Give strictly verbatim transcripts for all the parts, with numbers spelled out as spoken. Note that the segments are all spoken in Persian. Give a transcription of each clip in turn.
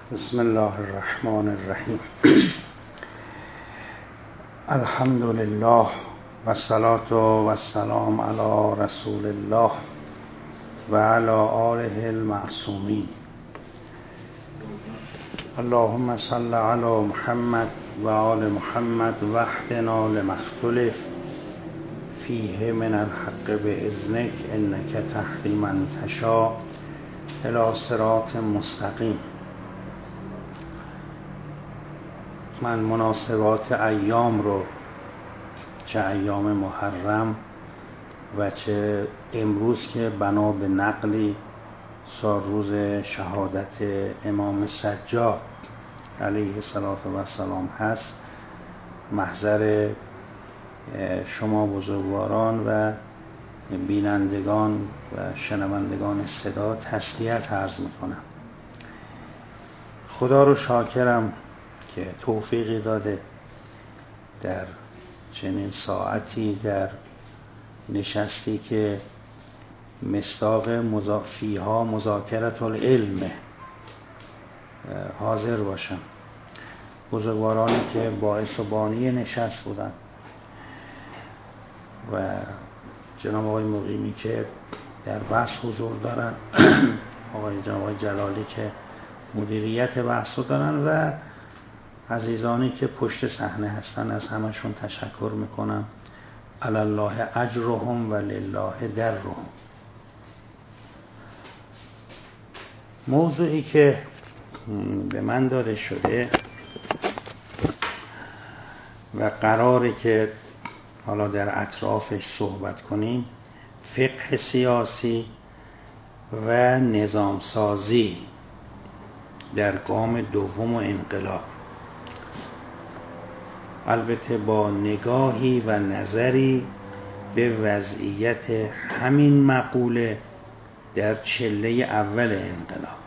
بسم الله الرحمن الرحیم. الحمد لله و الصلاة و السلام علی رسول الله و علی آله المعصومین. اللهم صل علی محمد و آل محمد و اهدنا لما اختلف فیه من الحق باذنک انک تهدی من تشاء الی صراط مستقیم. من مناسبات ایام رو، چه ایام محرم و چه امروز که بنا به نقلی سال روز شهادت امام سجاد علیه السلام هست، محضر شما بزرگواران و بینندگان و شنوندگان صدا تسلیت عرض میکنم. خدا رو شاکرم که توفیقی داده در چنین ساعتی در نشستی که مصداق مضافیها مذاکرة العلم حاضر باشم. بزرگوارانی که باعث و بانی نشست بودن و جناب آقای مقیمی که در بحث حضور دارن، آقای جناب آقای جلالی که مدیریت بحث دارن و عزیزانی که پشت صحنه هستن، از همشون تشکر میکنم. علی الله اجرهم و لله درهم. موضوعی که به من داده شده و قراره که حالا در اطرافش صحبت کنیم، فقه سیاسی و نظام سازی در گام دوم انقلاب، البته با نگاهی و نظری به وضعیت همین مقوله در چله اول انقلاب.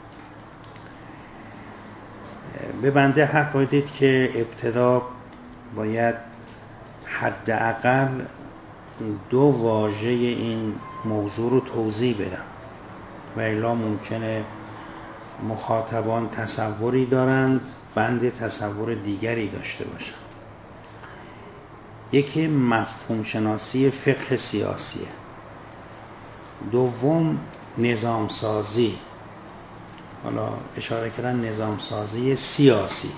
به بنده حق بدید که ابتدا باید حداقل دو واژه این موضوع رو توضیح بدم و الا ممکنه مخاطبان تصوری دارند، بنده تصور دیگری داشته باشم. یکی مفهوم شناسی فقه سیاسیه، دوم نظام سازی. حالا اشاره کردن نظام سازی سیاسی.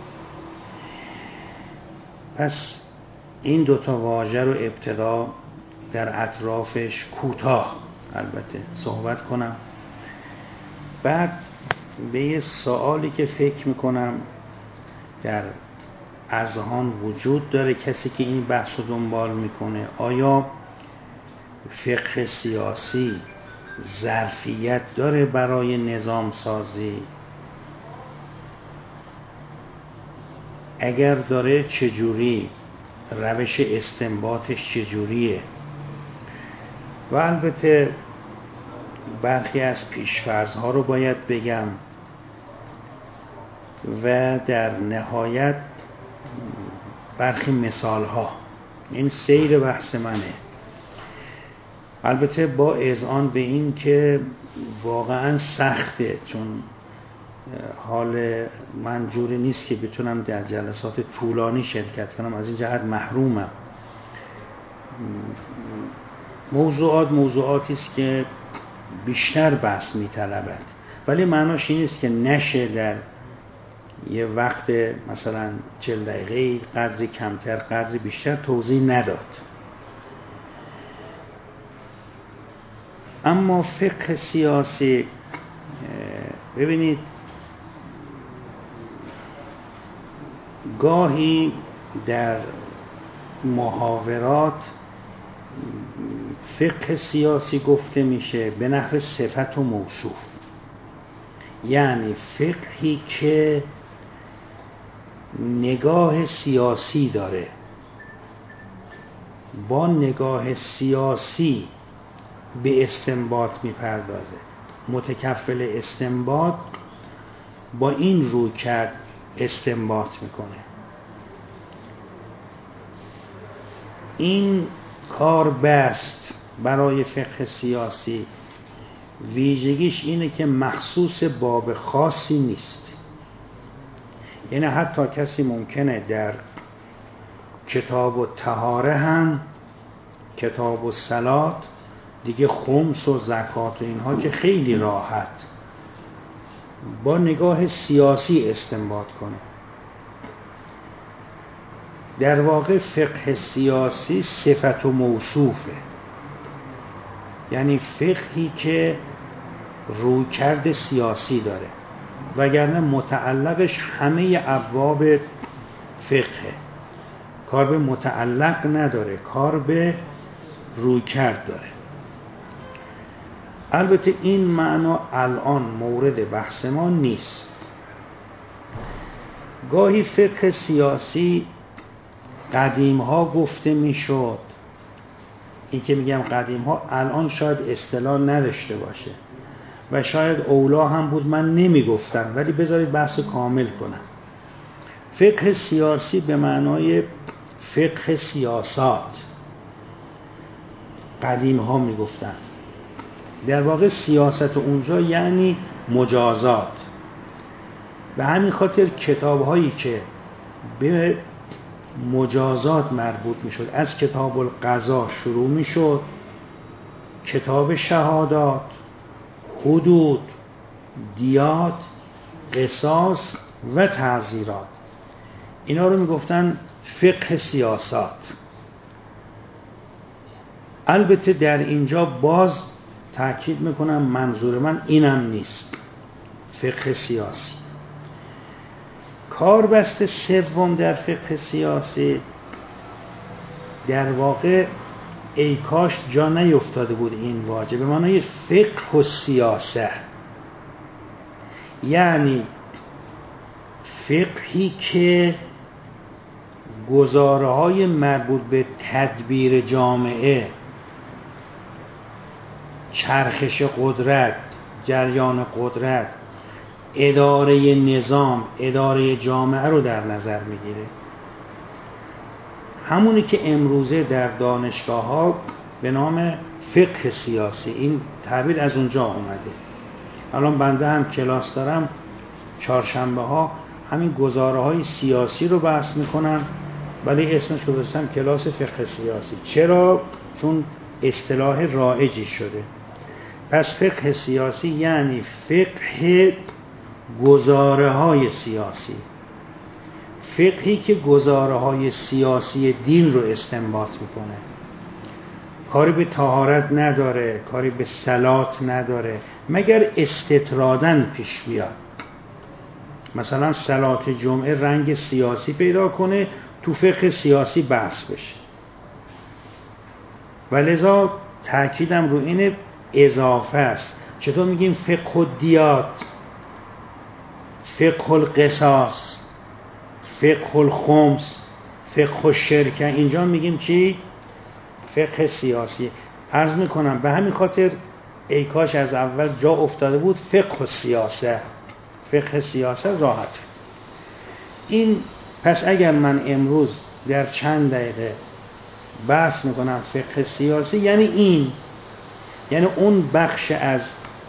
پس این دوتا واژه رو ابتدا در اطرافش کوتاه البته صحبت کنم، بعد به یه سوالی که فکر میکنم در اذهان وجود داره کسی که این بحث رو دنبال میکنه، آیا فقه سیاسی ظرفیت داره برای نظام سازی؟ اگر داره چجوری؟ روش استنباطش چجوریه؟ و البته برخی از پیش‌فرض‌ها رو باید بگم و در نهایت برخی مثال‌ها. این سیر بحث منه، البته با اذعان به این که واقعا سخته، چون حال من جوری نیست که بتونم در جلسات طولانی شرکت کنم، از این جهت محرومم. موضوعات موضوعاتی است که بیشتر بحث می‌طلبد، ولی معناش این نیست که نشه در یه وقت مثلا چهل دقیقه قدری کمتر قدری بیشتر توضیح نداد. اما فقه سیاسی، ببینید گاهی در محاورات فقه سیاسی گفته میشه به نحو صفت و موصوف، یعنی فقهی که نگاه سیاسی داره، با نگاه سیاسی به استنباط میپردازه، متکفل استنباط با این رویکرد استنباط میکنه. این کار بست برای فقه سیاسی ویژگیش اینه که مخصوص باب خاصی نیست. یعنی حتی کسی ممکنه در کتاب و طهاره هم، کتاب و صلات دیگه، خمس و زکات و اینها که خیلی راحت با نگاه سیاسی استنباط کنه. در واقع فقه سیاسی صفت و موصوفه، یعنی فقهی که رویکرد سیاسی داره، وگرنه متعلقش همه ابواب فقهه، کار به متعلق نداره، کار به رویکرد داره. البته این معنا الان مورد بحث ما نیست. گاهی فقه سیاسی قدیم ها گفته می شد. این که میگم قدیم ها الان شاید اصطلاح نداشته باشه و شاید اولا هم بود من نمی گفتم، ولی بذارید بحث کامل کنم. فقه سیاسی به معنای فقه سیاسات قدیم ها می گفتن. در واقع سیاست اونجا یعنی مجازات. به همین خاطر کتاب هایی که به مجازات مربوط می شد، از کتاب القضا شروع می شد، کتاب شهادات، حدود، دیات، قصاص و تعزیرات، اینا رو می گفتن فقه سیاسات. البته در اینجا باز تأکید میکنم منظور من اینم نیست، فقه سیاسی. کاربست سوم در فقه سیاسی در واقع ای کاش جا نیفتاده بود این واژه، به معنای فقه و سیاسه، یعنی فقهی که گزاره‌های مربوط به تدبیر جامعه، چرخش قدرت، جریان قدرت، اداره نظام، اداره جامعه رو در نظر میگیره. همونی که امروزه در دانشگاه ها به نام فقه سیاسی، این تعبیر از اونجا اومده. الان بنده هم کلاس دارم، چهارشنبه ها همین گزاره های سیاسی رو بحث میکنم، ولی اسمش رو گذاشتم کلاس فقه سیاسی. چرا؟ چون اصطلاح رایجی شده. پس فقه سیاسی یعنی فقه گزاره های سیاسی، فقهی که گزاره های سیاسی دین رو استنباط میکنه. کاری به طهارت نداره، کاری به صلات نداره، مگر استطرادن پیش بیاد. مثلا صلات جمعه رنگ سیاسی پیدا کنه، تو فقه سیاسی بحث بشه. ولذا تأکیدم رو اینه اضافه است. چطور میگیم فقه الدیات، فقه القصاص، فقه الخمس، فقه الشرکه، اینجا میگیم چی؟ فقه سیاسی. عرض میکنم به همین خاطر ای کاش از اول جا افتاده بود فقه سیاسه، فقه سیاسه راحت. این پس اگر من امروز در چند دقیقه بحث میکنم فقه سیاسی، یعنی این، یعنی اون بخش از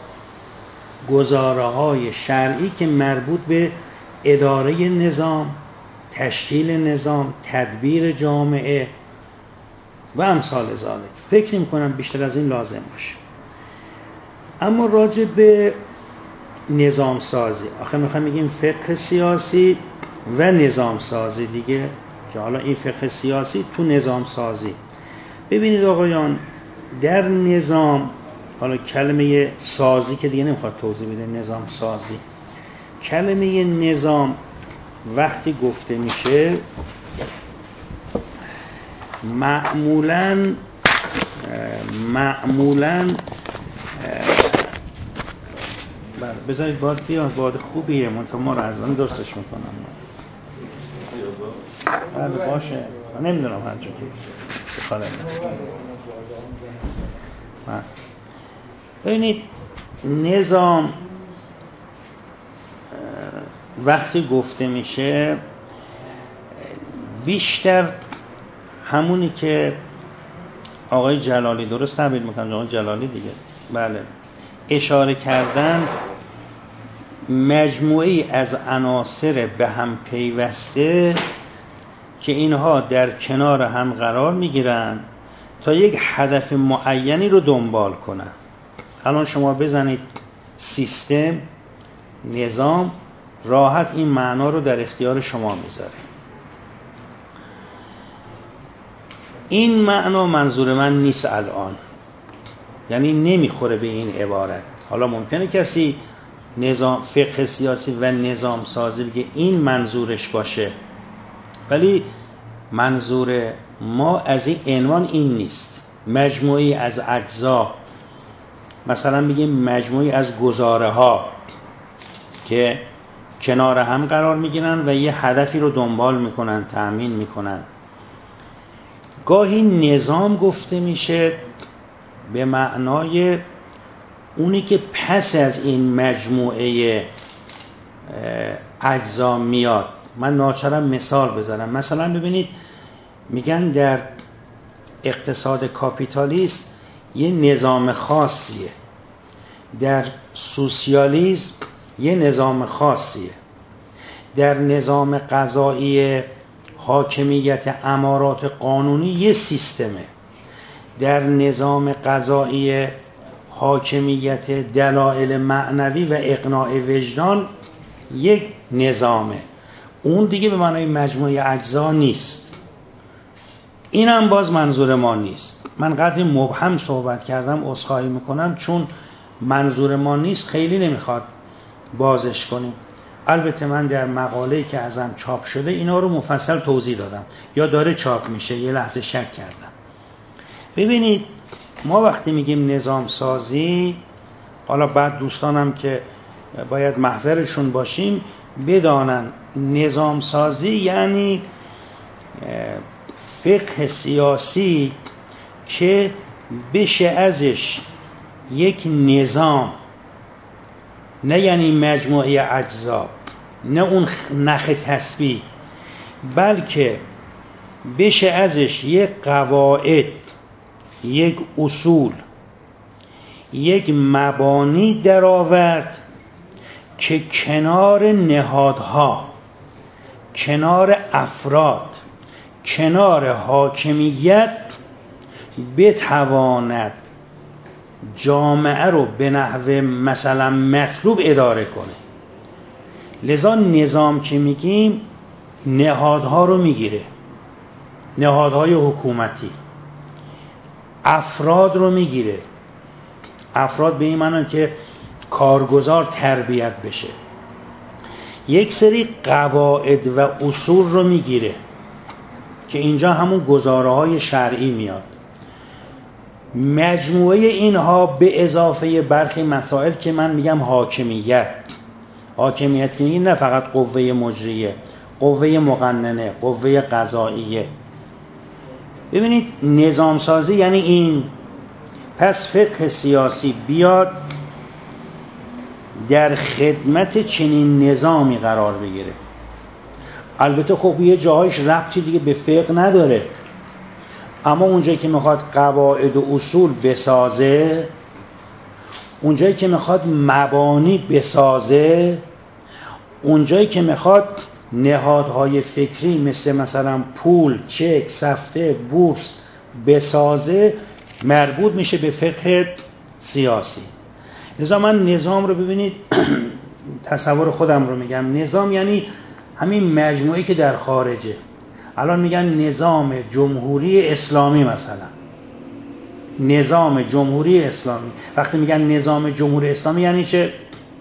گزاره‌های شرعی که مربوط به اداره نظام، تشکیل نظام، تدبیر جامعه و امثال ذالک. فکر می‌کنم بیشتر از این لازم باشه. اما راجع به نظام سازی، آخه میخوایم بگیم فقه سیاسی و نظام سازی دیگه، که حالا این فقه سیاسی تو نظام سازی. ببینید آقایان، در نظام، حالا کلمه سازی که دیگه نمیخواد توضیح بده، نظام سازی، کلمه نظام وقتی گفته میشه معمولاً معمولاً بذارید باد بیاد، باد خوبیه، منطقه ما رو از آن درستش میکنم. بله باشه، من نمیدونم هر جا که بخواهد. ببینید نظام وقتی گفته میشه بیشتر همونی که آقای جلالی، درست تعبیر میکنم آقای جلالی دیگه، بله، اشاره کردن مجموعی از عناصر به هم پیوسته که اینها در کنار هم قرار میگیرن تا یک هدف معینی رو دنبال کنن. الان شما بزنید سیستم، نظام، راحت این معنا رو در اختیار شما میذاره. این معنا منظور من نیست الان، یعنی نمیخوره به این عبارت. حالا ممکنه کسی نظام فقه سیاسی و نظام سازی بگه این منظورش باشه، ولی منظور ما از این عنوان این نیست. مجموعی از اجزا، مثلا بگیم مجموعی از گزاره ها که کنار هم قرار میگیرن و یه هدفی رو دنبال میکنن، تأمین میکنن. گاهی نظام گفته میشه به معنای اونی که پس از این مجموعه اجزا میاد. من ناچارم مثال بزنم. مثلا ببینید میگن در اقتصاد کاپیتالیست یه نظام خاصیه، در سوسیالیسم یه نظام خاصیه، در نظام قضایی حاکمیت امارات قانونی یه سیستمه، در نظام قضایی حاکمیت دلایل معنوی و اقناع وجدان یک نظامه. اون دیگه به معنای مجموعه اجزا نیست. این هم باز منظور ما نیست. من قدری مبهم صحبت کردم، عذرخواهی میکنم، چون منظور ما نیست خیلی نمیخواد بازش کنیم. البته من در مقاله‌ای که ازم چاپ شده اینا رو مفصل توضیح دادم، یا داره چاپ میشه، یه لحظه شک کردم. ببینید ما وقتی میگیم نظام سازی، حالا بعد دوستانم که باید محضرشون باشیم بدانن نظام سازی یعنی فقه سیاسی که بشه ازش یک نظام، نه یعنی مجموعه اجزا، نه اون نخ تسبیح، بلکه بشه ازش یک قواعد، یک اصول، یک مبانی در آورد که کنار نهادها، کنار افراد، کنار حاکمیت بتواند جامعه رو به نحو مثلا مطلوب اداره کنه. لذا نظام که میگیم نهادها رو میگیره، نهادهای حکومتی، افراد رو میگیره، افراد به این معنی که کارگزار تربیت بشه، یک سری قواعد و اصول رو میگیره که اینجا همون گزاره‌های شرعی میاد. مجموعه اینها به اضافه برخی مسائل که من میگم حاکمیت، حاکمیت که این نه فقط قوه مجریه، قوه مقننه، قوه قضاییه. ببینید نظام سازی یعنی این. پس فقه سیاسی بیاد در خدمت چنین نظامی قرار بگیره. البته خب یه جاهایش ربطی دیگه به فقه نداره، اما اونجایی که میخواد قواعد و اصول بسازه، اونجایی که میخواد مبانی بسازه، اونجایی که میخواد نهادهای فکری مثل مثلا پول، چک، سفته، بورس بسازه، مربوط میشه به فقه سیاسی. لذا من نظام رو ببینید تصور خودم رو میگم، نظام یعنی همین مجموعی که در خارجه. الان میگن نظام جمهوری اسلامی، مثلا نظام جمهوری اسلامی. وقتی میگن نظام جمهوری اسلامی یعنی چه؟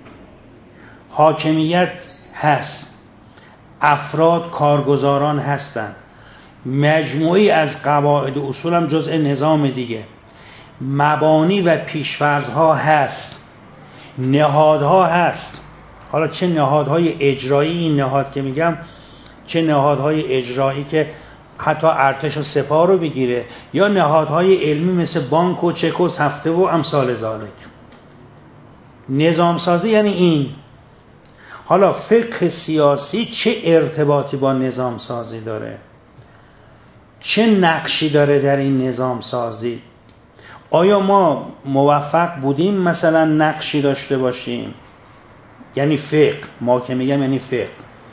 حاکمیت هست، افراد کارگزاران هستند، مجموعی از قواعد و اصول هم جزء نظام دیگه، مبانی و پیش‌فرض‌ها هست، نهادها هست. حالا چه نهادهای اجرایی، این نهاد که میگم چه نهادهای اجرایی که حتی ارتش و سپاه رو بگیره، یا نهادهای علمی مثل بانک و چک و سفته و امثال ذالک. نظام سازی یعنی این. حالا فقه سیاسی چه ارتباطی با نظام سازی داره؟ چه نقشی داره در این نظام سازی؟ آیا ما موفق بودیم مثلا نقشی داشته باشیم؟ یعنی فقه. ما که میگم یعنی فقه.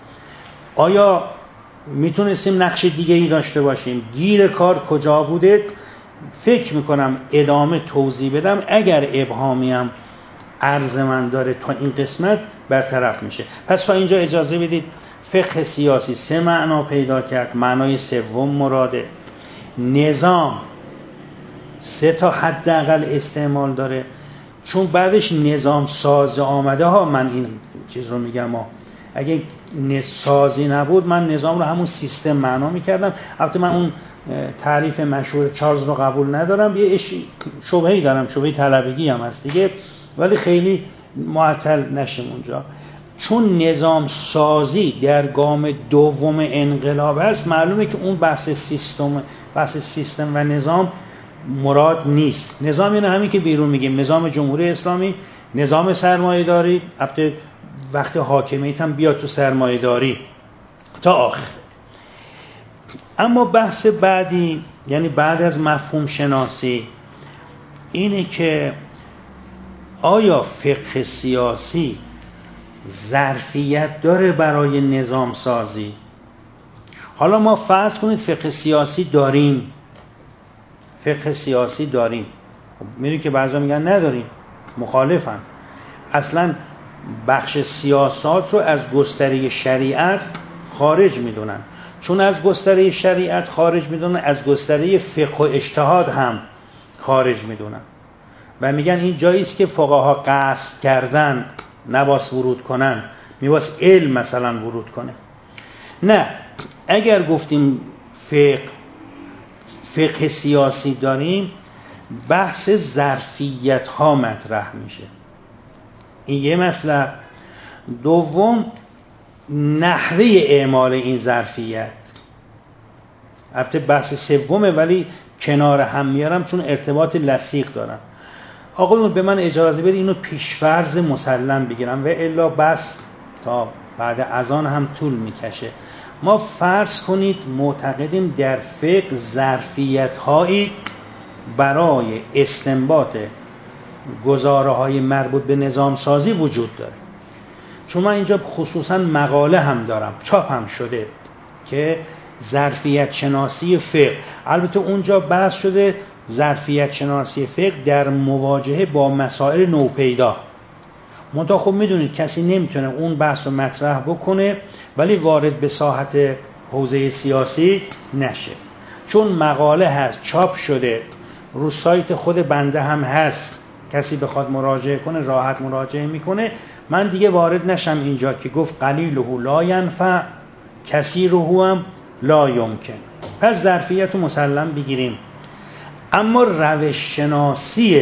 آیا میتونستیم نقش دیگه ای داشته باشیم؟ گیر کار کجا بوده؟ فکر میکنم ادامه توضیح بدم، اگر ابهامیم عرض من داره تا این قسمت برطرف میشه. پس تا اینجا اجازه بدید. فقه سیاسی سه معنا پیدا کرد. معنای سوم مراده. نظام سه تا حداقل استعمال داره، چون بعدش نظام ساز آمده ها. من این چیز رو میگم ها. اگه سازی نبود من نظام رو همون سیستم معنا میکردم. البته من اون تعریف مشهور چارلز رو قبول ندارم، یه شبهه‌ای دارم، شبهه طلبگی هم هست دیگه، ولی خیلی معطل نشیم اونجا. چون نظام سازی در گام دوم انقلاب هست، معلومه که اون بحث سیستم بحث سیستم و نظام مراد نیست. نظام اینه همین که بیرون میگیم، نظام جمهوری اسلامی، نظام سرمایه‌داری، البته وقت حاکمیت هم بیاد تو سرمایه‌داری تا آخر. اما بحث بعدی، یعنی بعد از مفهوم شناسی، اینه که آیا فقه سیاسی ظرفیت داره برای نظام سازی؟ حالا ما فرض کنید فقه سیاسی داریم، فقه سیاسی داریم. می‌بینید که بعضا میگن نداریم، مخالفن. اصلا بخش سیاست رو از گستره شریعت خارج میدونن. چون از گستره شریعت خارج میدونن، از گستره فقه و اجتهاد هم خارج میدونن و میگن این جایی است که فقها قصد کردن نباس ورود کنن، میباس علم مثلا ورود کنه. نه، اگر گفتیم فقه فقه سیاسی داریم، بحث ظرفیت ها مطرح میشه. این یه مسئله. دوم، نحوه اعمال این ظرفیت. البته بحث سومه ولی کنار هم میارم چون ارتباط لصیق دارن. آقایون به من اجازه بدید اینو پیشفرض مسلم بگیرم و الا بس تا بعد اذان هم طول میکشه. ما فرض کنید معتقدیم در فقه ظرفیت هایی برای استنباط گزاره های مربوط به نظام سازی وجود داره. چون من اینجا خصوصا مقاله هم دارم، چاپ هم شده که ظرفیت شناسی فقه، البته اونجا بحث شده ظرفیت شناسی فقه در مواجهه با مسائل نوپیدا. منتها خب میدونید کسی نمیتونه اون بحث رو مطرح بکنه ولی وارد به ساحت حوزه سیاسی نشه. چون مقاله هست، چاپ شده، رو سایت خود بنده هم هست، کسی بخواد مراجعه کنه راحت مراجعه میکنه. من دیگه وارد نشم اینجا که گفت قلیله لا ینفع کثیره هم لا یمکن. پس ظرفیت رو مسلم بگیریم. اما روش شناسی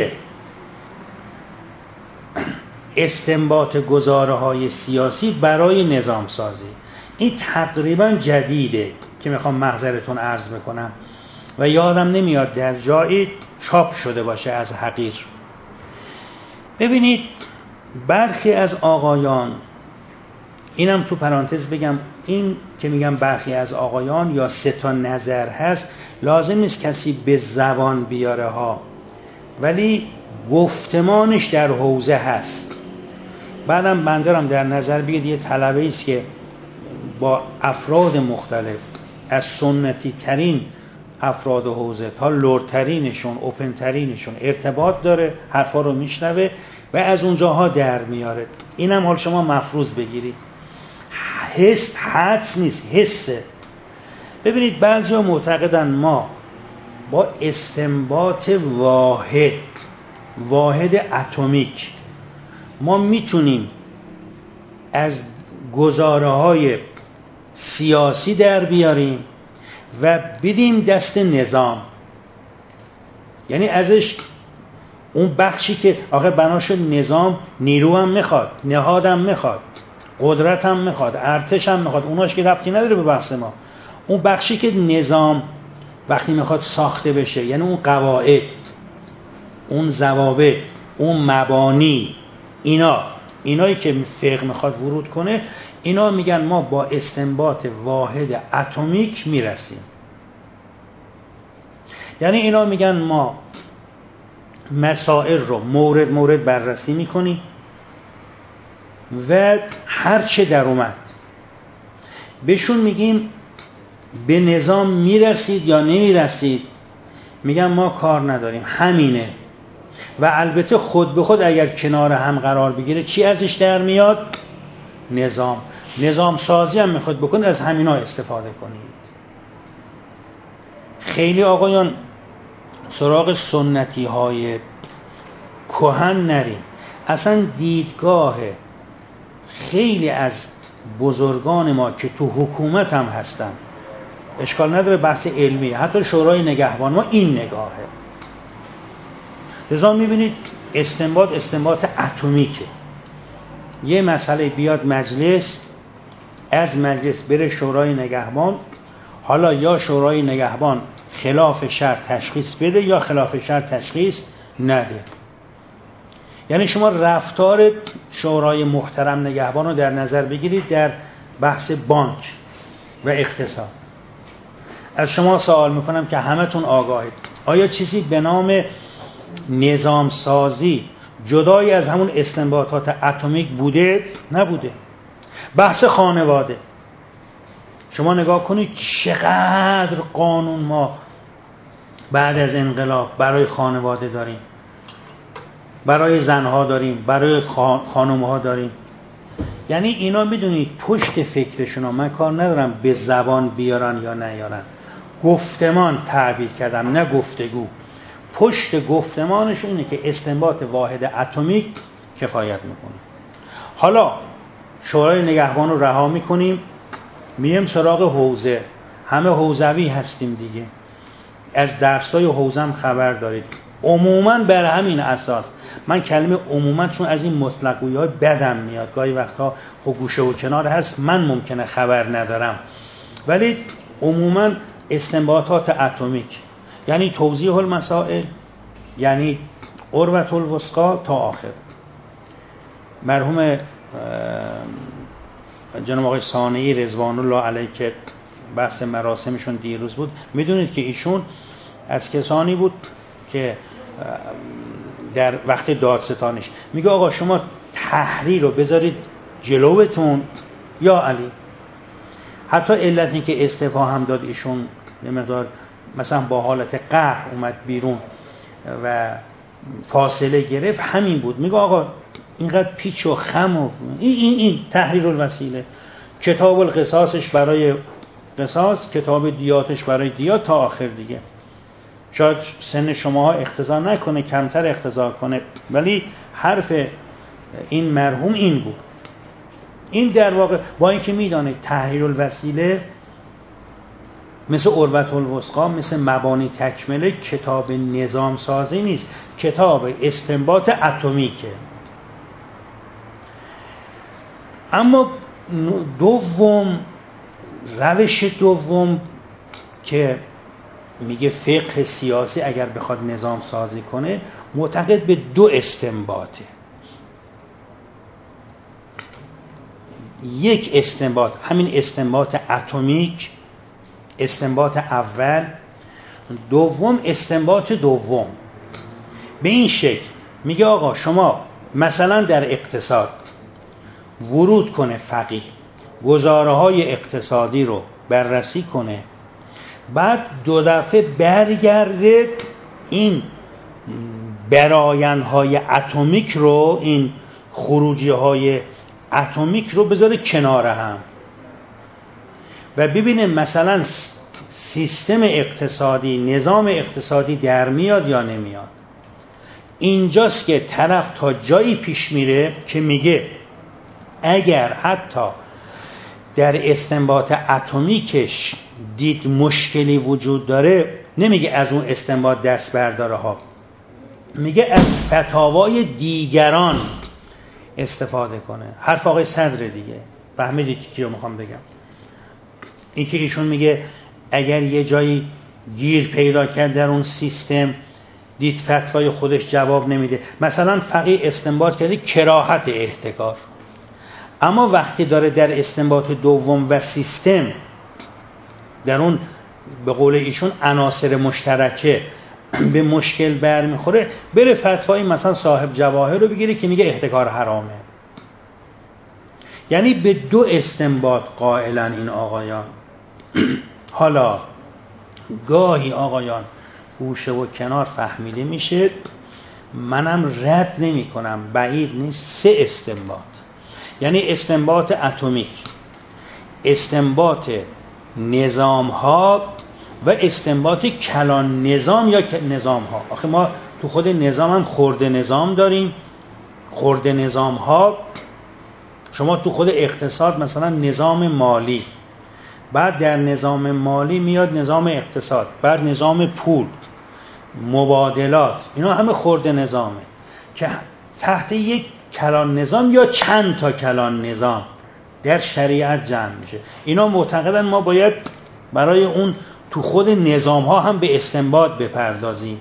استنباط گزاره های سیاسی برای نظام سازی، این تقریبا جدیده که میخوام محضرتون عرض بکنم و یادم نمیاد در جایی چاپ شده باشه از حقیر. ببینید برخی از آقایان، اینم تو پرانتز بگم، این که میگم برخی از آقایان یا سه تا نظر هست، لازم نیست کسی به زبان بیاره ها، ولی گفتمانش در حوزه هست. بعدم من دارم در نظر بگید یه طلبه است که با افراد مختلف از سنتی ترین افراد حوزه تا لورترینشون، اوپن ترینشون ارتباط داره، حرفا رو میشنوه و از اونجاها در میاره. اینم حال شما مفروض بگیرید. حس حدس نیست، حسه. ببینید بعضیا معتقدن ما با استنباط واحد واحد اتمیک ما میتونیم از گزاره های سیاسی در بیاریم و بدیم دست نظام. یعنی ازش اون بخشی که آخه بناش نظام نیرو هم میخواد، نهاد هم میخواد، قدرت هم میخواد، ارتش هم میخواد، اوناش که ربطی نداره به بحث ما. اون بخشی که نظام وقتی میخواد ساخته بشه، یعنی اون قواعد، اون ضوابط، اون مبانی، اینا اینایی که فقه میخواد ورود کنه، اینا میگن ما با استنباط واحد اتمیک میرسیم. یعنی اینا میگن ما مسائل رو مورد مورد بررسی میکنیم، و هر چه در اومد. بهشون میگیم به نظام میرسید یا نمیرسید؟ میگن ما کار نداریم، همینه. و البته خود به خود اگر کنار هم قرار بگیره چی ازش در میاد؟ نظام. نظام سازی هم میخواد بکنید، از همینا استفاده کنید. خیلی آقایان سراغ سنتی های کهن نریم. اصلا دیدگاه خیلی از بزرگان ما که تو حکومت هم هستن، اشکال نداره بحث علمی، حتی شورای نگهبان ما این نگاهه. لذا میبینید استنباط استنباط اتمیکه. یه مسئله بیاد مجلس، از مجلس بره شورای نگهبان، حالا یا شورای نگهبان خلاف شرع تشخیص بده یا خلاف شرع تشخیص نده. یعنی شما رفتار شورای محترم نگهبان رو در نظر بگیرید در بحث بانک و اقتصاد. از شما سوال میکنم که همتون آگاهید، آیا چیزی به نام نظام سازی جدای از همون استنباطات اتمیک بوده؟ نبوده. بحث خانواده، شما نگاه کنید چقدر قانون ما بعد از انقلاب برای خانواده داریم، برای زنها داریم، برای خانمها داریم. یعنی اینا میدونید پشت فکرشون، من کار ندارم به زبان بیارن یا نیارن، گفتمان تعبیر کردم نه گفتگو، پشت گفتمانشون اینه که استنباط واحد اتمیک کفایت میکنه. حالا شورای نگهبان رو رها میکنیم، میم سراغ حوزه. همه حوزوی هستیم دیگه، از درسای حوزم خبر دارید. عموما بر همین اساس، من کلمه عموما چون از این مطلقویی های بدم میاد، گاهی وقتا گوشه و کنار هست، من ممکنه خبر ندارم، ولی عموما استنباطات اتمیک، یعنی توضیح المسائل، یعنی عروة الوثقی تا آخر. مرحوم جناب آقای صانعی رضوان الله علیه که بحث مراسمشون دیروز بود، میدونید که ایشون از کسانی بود که در وقت دادستانش میگه آقا شما تحریر رو بذارید جلوتون یا علی. حتی علت این که استعفا هم داد ایشون یه مقدار مثلا با حالت قهر اومد بیرون و فاصله گرفت، همین بود. میگه آقا اینقدر پیچ و خم و این این این تحریر الوسیله، کتاب القصاصش برای قصاص، کتاب دیاتش برای دیات تا آخر دیگه. شاید سن شماها اقتضا نکنه، کمتر اقتضا کنه، ولی حرف این مرحوم این بود. این در واقع با اینکه میدانه تحریر الوسیله مثل عروة الوثقی، مثل مبانی تکمله کتاب نظام سازی نیست، کتاب استنباط اتمیکه. اما دوم، روش دوم که میگه فقه سیاسی اگر بخواد نظام سازی کنه، معتقد به دو استنباطه. یک استنباط، همین استنباط اتمیک، استنباط اول. دوم استنباط دوم به این شکل میگه آقا شما مثلا در اقتصاد ورود کنه فقیه، گزاره های اقتصادی رو بررسی کنه، بعد دو دفعه برگرده این براینهای اتمیک رو، این خروجی های اتمیک رو بذاره کنار هم و ببینه مثلا سیستم اقتصادی، نظام اقتصادی در میاد یا نمیاد. اینجاست که طرف تا جایی پیش میره که میگه اگر حتی در استنباط اتمیکش دید مشکلی وجود داره، نمیگه از اون استنباط دست برداره ها، میگه از فتاوای دیگران استفاده کنه. حرف آقای صدر دیگه، فهمیدید چی رو میخوام بگم؟ این که ایشون میگه اگر یه جایی گیر پیدا کرد در اون سیستم، دید فتوای خودش جواب نمیده، مثلا فقیه استنباط کرده کراهت احتکار، اما وقتی داره در استنباط دوم و سیستم در اون به قول ایشون عناصر مشترکه به مشکل برمیخوره، بره فتوای مثلا صاحب جواهر رو بگیره که میگه احتکار حرامه. یعنی به دو استنباط قائلن این آقایان. حالا گاهی آقایان گوشه و کنار فهمیده میشه، منم رد نمی کنم، بعید نیست، سه استنباط، یعنی استنباط اتمیک، استنباط نظام ها و استنباط کلان نظام یا نظام ها. آخه ما تو خود نظام هم خرده نظام داریم، خرده نظام ها. شما تو خود اقتصاد مثلا نظام مالی، بعد در نظام مالی میاد نظام اقتصاد، بعد نظام پول، مبادلات، اینا همه خرده نظامه که تحت یک کلان نظام یا چند تا کلان نظام در شریعت جمع میشه. اینا معتقدن ما باید برای اون تو خود نظام ها هم به استنباط بپردازیم.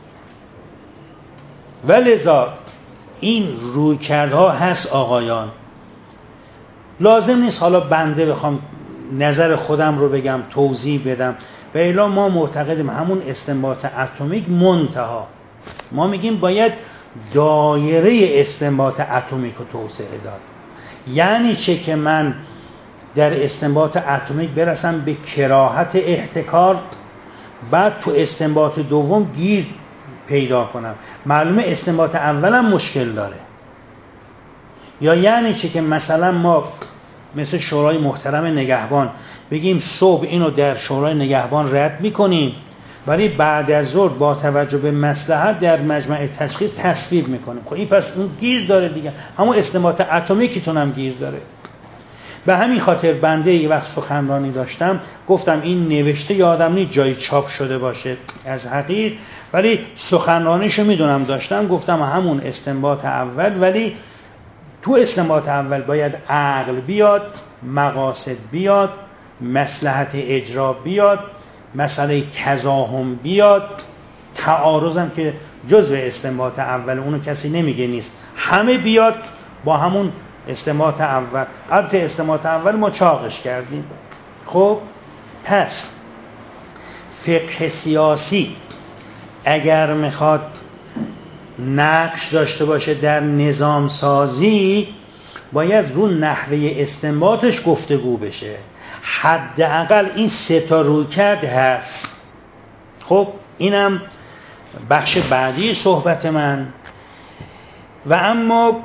ولذا این رویکردها هست آقایان. لازم نیست حالا بنده بخوام نظر خودم رو بگم، توضیح بدم. و الا ما معتقدیم همون استنباط اتمیک منتها. ما میگیم باید دایره استنباط اتمیک رو توسعه داد. یعنی چه که من در استنباط اتمیک برسم به کراهت احتکار، بعد تو استنباط دوم گیر پیدا کنم. معلومه استنباط اولم مشکل داره. یا یعنی چه که مثلا ما مثل شورای محترم نگهبان بگیم صبح اینو در شورای نگهبان رد میکنیم، ولی بعد از ظهر با توجه به مصلحت در مجمع تشخیص تصویب میکنیم. خب این پس اون گیر داره دیگه، همون استنباط اتمیکتون هم گیر داره. به همین خاطر بنده یه وقت سخنرانی داشتم، گفتم این نوشته یادم نیست جایی چاپ شده باشه از حقیق، ولی سخنرانیشو میدونم داشتم، گفتم همون استنباط اول، ولی تو استنباط اول باید عقل بیاد، مقاصد بیاد، مصلحت اجرا بیاد، مسئله تزاحم بیاد، تعارضم که جزء استنباط اول، اونو کسی نمیگه نیست، همه بیاد با همون استنباط اول. البته استنباط اول ما چاقش کردیم. خب پس فقه سیاسی اگر میخواد نقش داشته باشه در نظام سازی، باید رو نحوه استنباطش گفتگو بشه. حداقل این سه تا رویکرد هست. خب اینم بخش بعدی صحبت من. و اما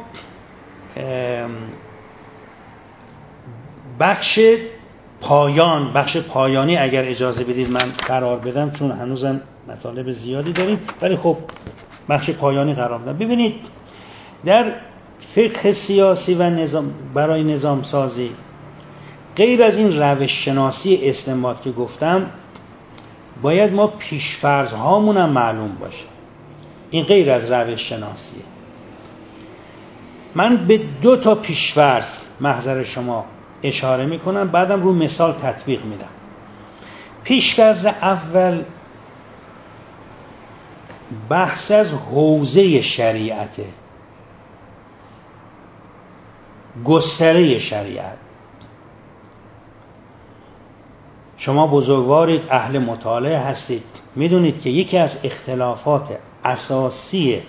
بخش پایان، بخش پایانی اگر اجازه بدید من قرار بدم، چون هنوزم مطالب زیادی داریم، ولی خب بخش پایانی قرار بدم. ببینید در فقه سیاسی و نظام برای نظام سازی، غیر از این روش شناسی استنباط که گفتم، باید ما پیشفرض هامون هم معلوم باشه. این غیر از روش شناسیه. من به دو تا پیشفرض محضر شما اشاره میکنم، بعدم رو مثال تطبیق میدم. پیشفرض اول بحث از حوزه شریعته، گستره شریعت. شما بزرگوارید، اهل مطالعه هستید، میدونید که یکی از اختلافات اساسی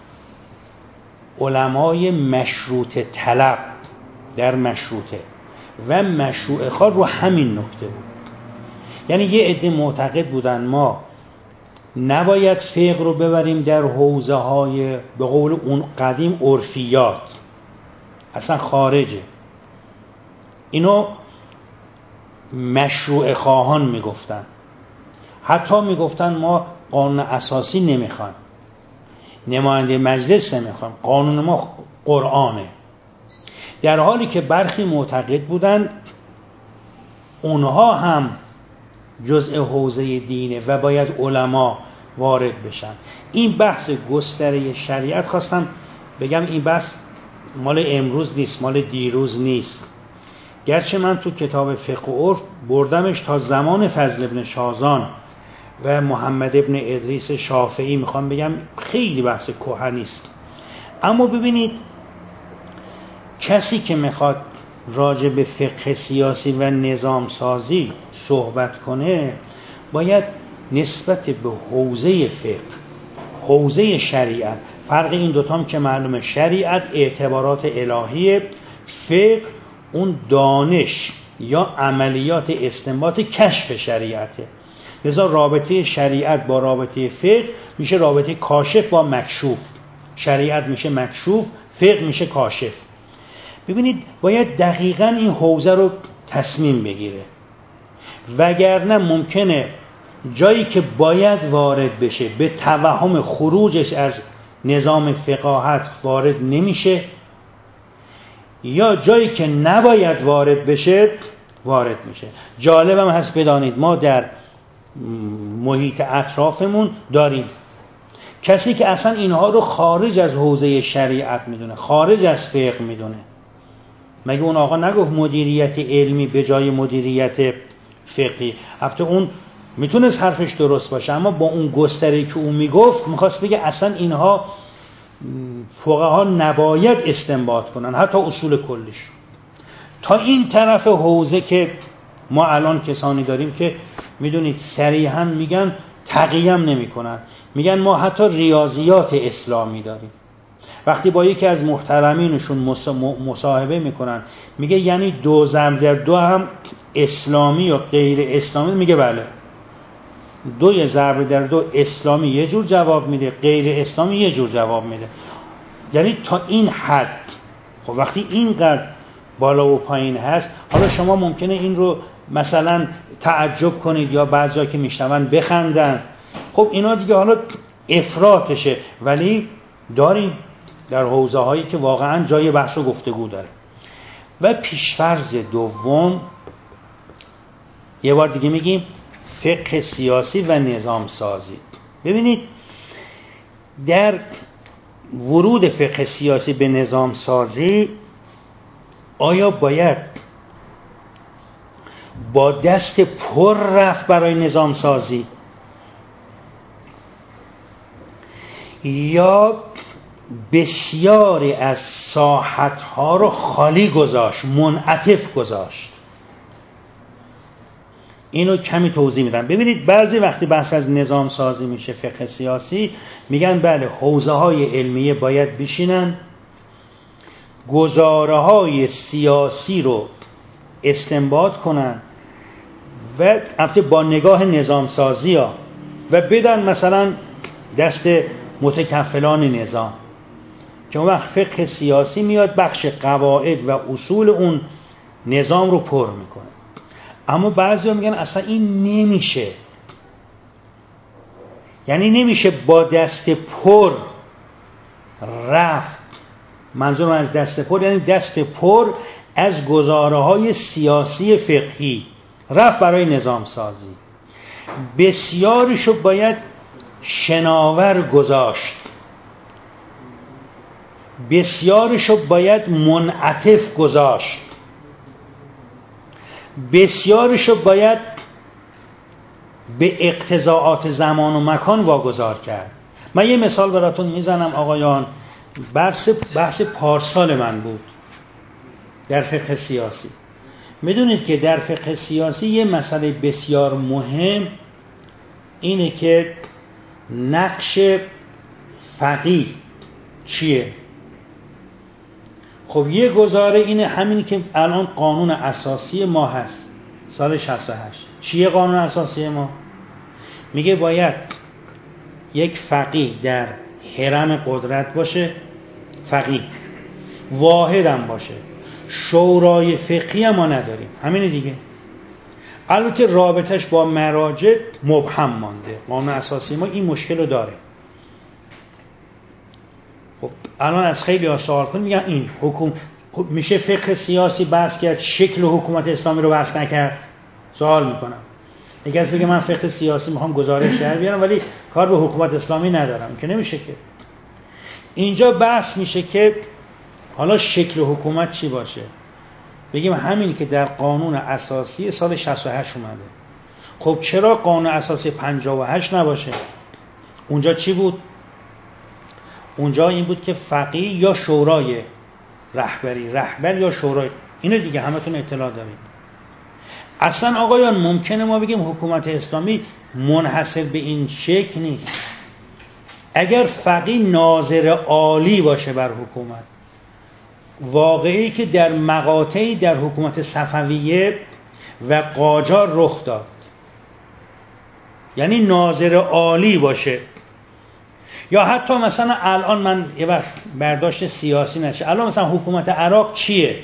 علمای مشروط طلب در مشروطه و مشروع خواه رو همین نکته بود. یعنی یه عده معتقد بودن ما نباید فقه رو ببریم در حوزه های به قول اون قدیم عرفیات، اصلا خارجه. اینو مشروع خواهان میگفتن. حتی میگفتن ما قانون اساسی نمیخوایم، نماینده مجلس نمیخوایم، قانون ما قرآنه. در حالی که برخی معتقد بودن اونها هم جزء حوزه دینه و باید علما وارد بشن. این بحث گستره شریعت، خواستم بگم این بحث مال امروز نیست، مال دیروز نیست. گرچه من تو کتاب فقه و عرف بردمش تا زمان فضل ابن شازان و محمد ابن ادریس شافعی، میخوام بگم خیلی بحث کهنی است. اما ببینید کسی که میخواد راجع به فقه سیاسی و نظام سازی صحبت کنه، باید نسبت به حوزه فقه، حوزه شریعت، فرق این دوتام که معلومه، شریعت اعتبارات الهیه، فقه اون دانش یا عملیات استنباط کشف شریعته. لذا رابطه شریعت با رابطه فقه میشه رابطه کاشف با مکشوف. شریعت میشه مکشوف، فقه میشه کاشف. ببینید باید دقیقاً این حوزه رو تصمیم بگیره، وگرنه ممکنه جایی که باید وارد بشه به توهم خروجش از نظام فقاهت وارد نمیشه، یا جایی که نباید وارد بشه وارد میشه. جالبم هست بدانید ما در محیط اطرافمون داریم کسی که اصلا اینها رو خارج از حوزه شریعت میدونه، خارج از فقه میدونه. مگه اون آقا نگفت مدیریت علمی به جای مدیریت فقهی؟ البته اون میتونست حرفش درست باشه، اما با اون گستری که اون میگفت میخواست بگه اصلا اینها فقها نباید استنباط کنن، حتی اصول کلیش. تا این طرف حوزه که ما الان کسانی داریم که میدونید صریحا میگن تقییم نمی کنن، میگن ما حتی ریاضیات اسلامی داریم. وقتی با یکی از محترمینشون مصاحبه میکنن میگه یعنی دو ضرب در دو هم اسلامی یا غیر اسلامی؟ میگه بله. دوی ضرب در دو اسلامی یه جور جواب میده، غیر اسلامی یه جور جواب میده. یعنی تا این حد. خب وقتی اینقدر بالا و پایین هست، حالا شما ممکنه این رو مثلا تعجب کنید یا بعضیا که میشنون بخندن، خب اینا دیگه حالا افراطشه، ولی داریم در حوزه هایی که واقعا جای بحث و گفتگو داره. و پیشفرض دوم، یه بار دیگه میگیم، فقه سیاسی و نظام سازی. ببینید در ورود فقه سیاسی به نظام سازی آیا باید با دست پر رفت برای نظام سازی یا بسیاری از ساحت‌ها رو خالی گذاشت، منعطف گذاشت؟ اینو کمی توضیح میدم. ببینید بعضی وقتی بحث از نظام سازی میشه فقه سیاسی، میگن بله حوزه های علمیه باید بشینن گزاره های سیاسی رو استنباط کنن و البته با نگاه نظام سازی ها و بدن مثلا دست متکفلان نظام، که اون وقت فقه سیاسی میاد بخش قواعد و اصول اون نظام رو پر میکنه. اما بعضی ها میگن اصلا این نمیشه، یعنی نمیشه با دست پر رفت. منظورم از دست پر یعنی دست پر از گزاره های سیاسی فقهی رفت برای نظام سازی. بسیاریشو باید شناور گذاشت، بسیاریشو باید منعطف گذاشت، بسیاریشو باید به اقتضاعات زمان و مکان واگذار کرد. من یه مثال براتون میزنم آقایان. بحث بحث پارسال من بود در فقه سیاسی. میدونید که در فقه سیاسی یه مسئله بسیار مهم اینه که نقش فقیه چیه؟ خب یه گزاره اینه، همینی که الان قانون اساسی ما هست سال شصت و هشت. چیه قانون اساسی ما؟ میگه باید یک فقیه در حرم قدرت باشه، فقیه واحد هم باشه، شورای فقهی هم ما نداریم، همینه دیگه. البته رابطش با مراجع مبهم مانده، قانون اساسی ما این مشکل رو داره. خب الان از خیلی ها سوال کنیم میگن این حکومت خب میشه فقه سیاسی بحث کرد شکل حکومت اسلامی رو بحث نکرد؟ سوال میکنم. یکی از بگه من فقه سیاسی میخوام گزارش در بیارم ولی کار به حکومت اسلامی ندارم، که نمیشه که. اینجا بحث میشه که حالا شکل حکومت چی باشه؟ بگیم همین که در قانون اساسی سال شصت و هشت اومده. خب چرا قانون اساسی پنجاه و هشت نباشه؟ اونجا چی بود؟ اونجا این بود که فقیه یا شورای رهبری، رهبر یا شورای، اینو دیگه همتون اطلاع دارید. اصلا آقایان ممکنه ما بگیم حکومت اسلامی منحصر به این شکل نیست. اگر فقیه ناظر عالی باشه بر حکومت، واقعی که در مقاطعی در حکومت صفویه و قاجار رخ داد، یعنی ناظر عالی باشه. یا حتی مثلا الان من یه وقت برداشت سیاسی نشه، الان مثلا حکومت عراق چیه؟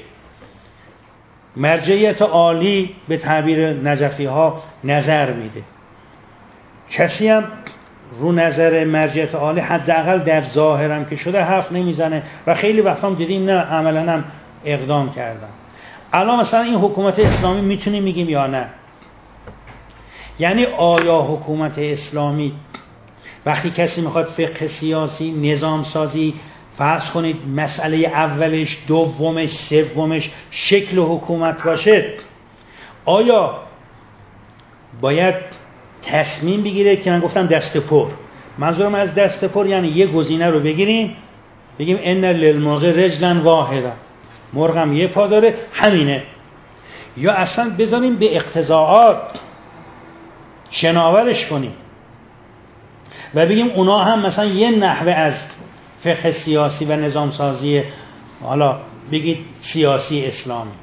مرجعیت عالی به تعبیر نجفی ها نظر میده. کسی هم رو نظر مرجعیت عالی حداقل در ظاهرم که شده حرف نمیزنه و خیلی وقتا هم دیدیم نه عملا هم اقدام کردن. الان مثلا این حکومت اسلامی میتونیم میگیم یا نه؟ یعنی آیا حکومت اسلامی وقتی کسی میخواد فقه سیاسی، نظام سازی، فرض کنید مسئله اولش، دومش، سومش شکل حکومت باشه، آیا باید تصمیم بگیره که من گفتم دست پر؟ منظورم از دست پر یعنی یه گزینه رو بگیریم بگیم ان للمرغ رجلا واحده، مرغم یه پا داره همینه، یا اصلا بذاریم به اقتضاعات شناورش کنیم و بگیم اونا هم مثلا یه نحوه از فقه سیاسی و نظام سازی، حالا بگید سیاسی اسلامی.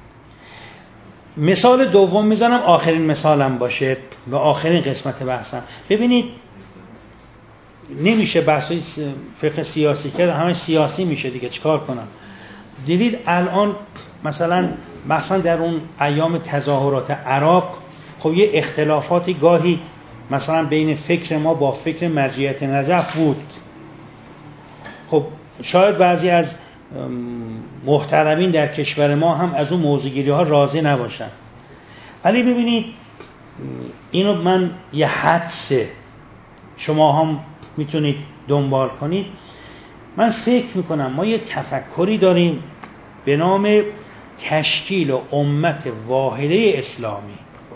مثال دوم میزنم، آخرین مثالم باشه و آخرین قسمت بحثم. ببینید نمیشه بحثی فقه سیاسی کرد همه سیاسی میشه دیگه، چیکار کنم؟ دیدید الان مثلا مثلا در اون ایام تظاهرات عراق خب یه اختلافاتی گاهی مثلا بین فکر ما با فکر مرجعیت نجف بود. خب شاید بعضی از محترمین در کشور ما هم از اون موضوعگیری ها راضی نباشن، ولی ببینید اینو من یه حدسه، شما هم میتونید دنبال کنید. من فکر میکنم ما یه تفکری داریم به نام تشکیل امت واحده اسلامی.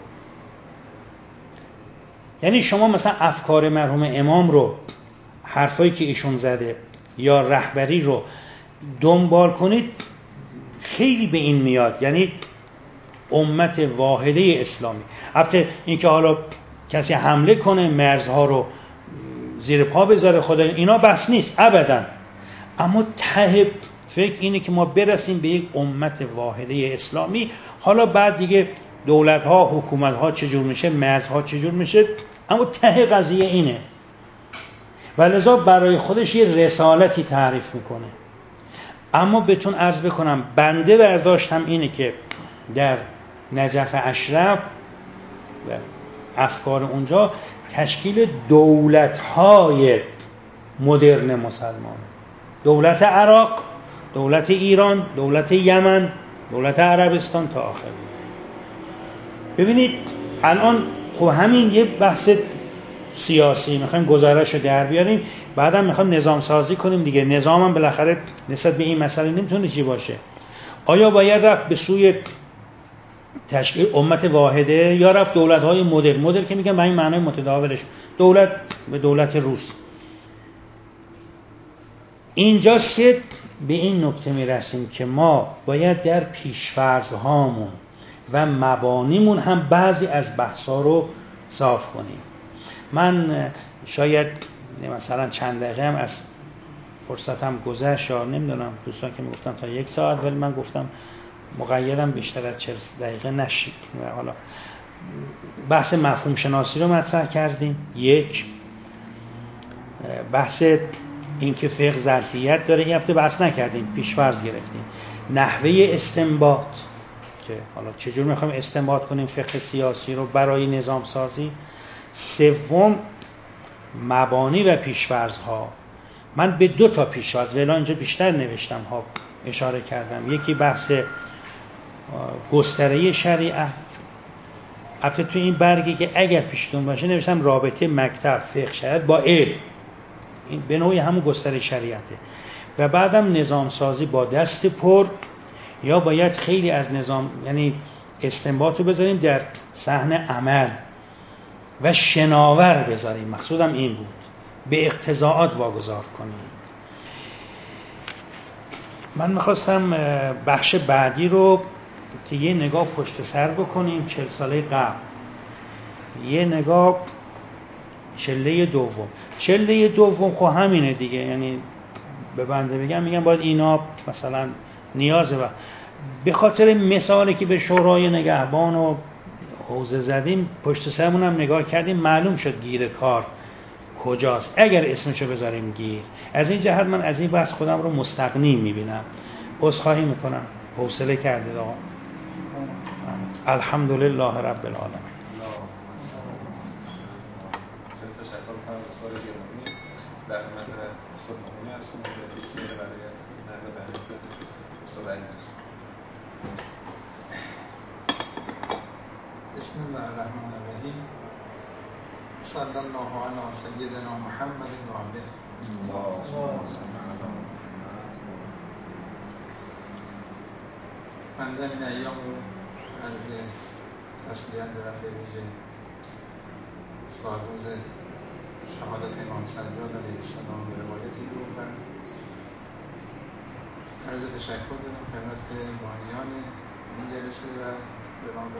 یعنی شما مثلا افکار مرحوم امام رو، حرفایی که ایشون زده یا رهبری رو دنبال کنید خیلی به این میاد، یعنی امت واحده اسلامی. البته اینکه حالا کسی حمله کنه مرزها رو زیر پا بذاره خدا اینا بحث نیست ابدا، اما ته فکر اینه که ما برسیم به یک امت واحده اسلامی. حالا بعد دیگه دولت ها، حکومت ها چجور میشه، مرزها چجور میشه، اما ته قضیه اینه و لذا برای خودش یه رسالتی تعریف میکنه. اما بهتون عرض بکنم بنده برداشتم اینه که در نجف اشرف و افکار اونجا تشکیل دولت‌های مدرن مسلمان، دولت عراق، دولت ایران، دولت یمن، دولت عربستان تا آخر. ببینید الان خب همین یه بحث سیاسی میخوایم گزارش رو در بیاریم، بعدم میخوایم نظام سازی کنیم دیگه. نظام هم بالاخره نسبت به این مسئله نمیتونه چی باشه. آیا باید رفت به سوی تشکیل امت واحده یا رفت دولت های مدرن؟ مدرن که میگم به این معنای متداولش، دولت به دولت روس. اینجاست که به این نکته میرسیم که ما باید در پیشفرض هامون و مبانیمون هم بعضی از بحثا رو صاف کنیم. من شاید مثلا چند دقیقه هم از فرصتم گذشت یا نمیدونم، دوستان که میگفتن تا یک ساعت، ولی من گفتم مقیدم بیشتر از چهل دقیقه نشید. و حالا بحث مفهوم شناسی رو مطرح کردیم، یک بحث اینکه فقه ظرفیت داره این هفته بحث نکردیم، پیش‌فرض گرفتیم. نحوه استنباط که حالا چجور میخوایم استنباط کنیم فقه سیاسی رو برای نظام سازی. سوم مبانی و پیش‌فرض ها. من به دو تا پیش‌فرض ولی اینجا بیشتر نوشتم ها اشاره کردم. یکی بحث گستره شریعت، البته تو این برگی که اگر پیشتون باشه نوشتم رابطه مکتب فقه شریعت با علم، این به نوعی همون گستره شریعته. و بعدم نظام سازی با دست پر، یا باید خیلی از نظام یعنی استنباط رو بذاریم در صحن عمل و شناور بذاریم، مقصودم این بود، به اقتضاعات واگذار کنیم. من میخواستم بخش بعدی رو که یه نگاه پشت سر بکنیم، چهل ساله قبل، یه نگاه چله دوم. چله دوم خب همینه دیگه، یعنی به بنده بگم میگم باید اینا مثلا نیاز و به خاطر مثالی که به شورای نگهبان و حوزه زدیم پشت سرمون هم نگاه کردیم معلوم شد گیر کار کجاست اگر اسمشو بذاریم گیر. از این جهت من از این بحث خودم رو مستغنی میبینم. عذرخواهی میکنم. حوصله کردید آقا. الحمدلله رب العالمین. بسم الله الرحمن الرحیم. صلی الله علی سیدنا محمد و آله. من در این ایام رو عرض تسلیت به رفع ویژه سالروز شهادت امام سجاد علیه السلام به روایتی رو و عرض تشکر دارم خدمت بانیان این جلسه و جناب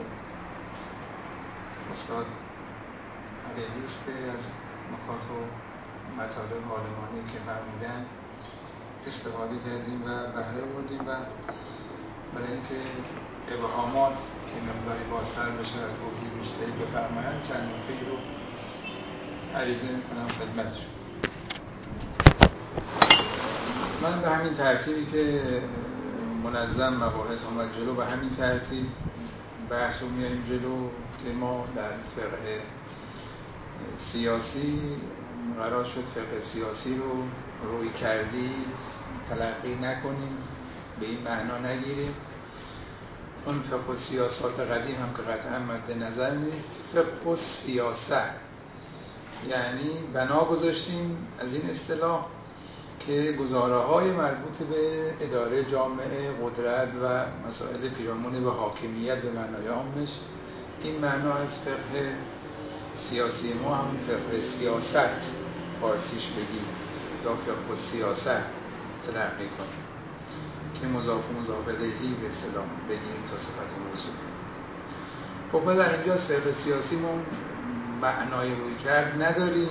استاد علیلیست که از نکات و مطالب عالمانی که فرمودن استفاده کردیم و بهره بردیم و برای اینکه ابهامات که مقداری بازتر بشه و توضیح بیشتری بفرمایند چند نکته رو عریضه میکنم خدمتشون. من به همین ترتیبی که منظم مباحث آمد جلو به همین ترتیب بحث رو میاریم جلو که ما در فقه سیاسی قرار شد فقه سیاسی رو روی کردی تلقی نکنیم، به این معنا نگیریم. اون فقه سیاست قدیم هم که قطعا مد نظر نیست. فقه سیاست یعنی بنا گذاشتیم از این اصطلاح که گزاره‌های مربوط به اداره جامعه، قدرت و مسائل پیرامون به حاکمیت به معنای عامش، این معنا از فقه سیاسی ما هم فقه سیاست فارسیش بگیم یا فقه سیاست تلقی کنیم که مضاف و مضاف الیه به اصطلاح بگیم تا صفت موصوف. خب ما در اینجا فقه سیاسی ما معنای روی کرد نداریم.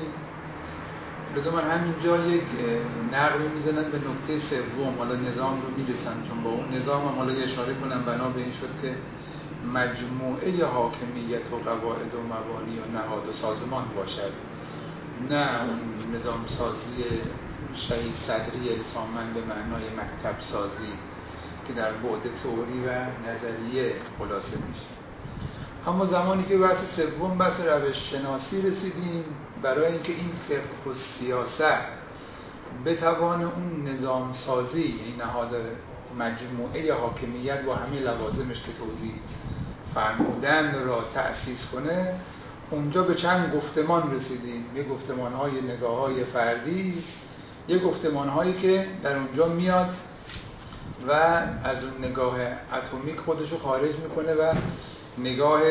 لذا من همینجا یک نقلی میزنم به نکته سوم، حالا نظام رو میرسم چون با اون نظام هم حالا اشاره کنم بنا به این شد که مجموعه حاکمیت و قواعد و مبانی و نهاد و سازمان باشد، نه اون نظام سازی شهید صدری الزاماً به معنای مکتب سازی که در بعد تئوری و نظریه خلاصه میشه. اما زمانی که بحث سوم بحث روش شناسی رسیدیم، برای اینکه این فقه و سیاست بتوان اون نظام سازی این نهاد مجموعه حاکمیت با همه لوازمش که توضیح فرمودن را تأسیس کنه، اونجا به چند گفتمان رسیدیم. یه گفتمان‌های نگاه‌های فردی، یه گفتمان‌هایی که در اونجا میاد و از اون نگاه اتمیک خودشو خارج میکنه و نگاه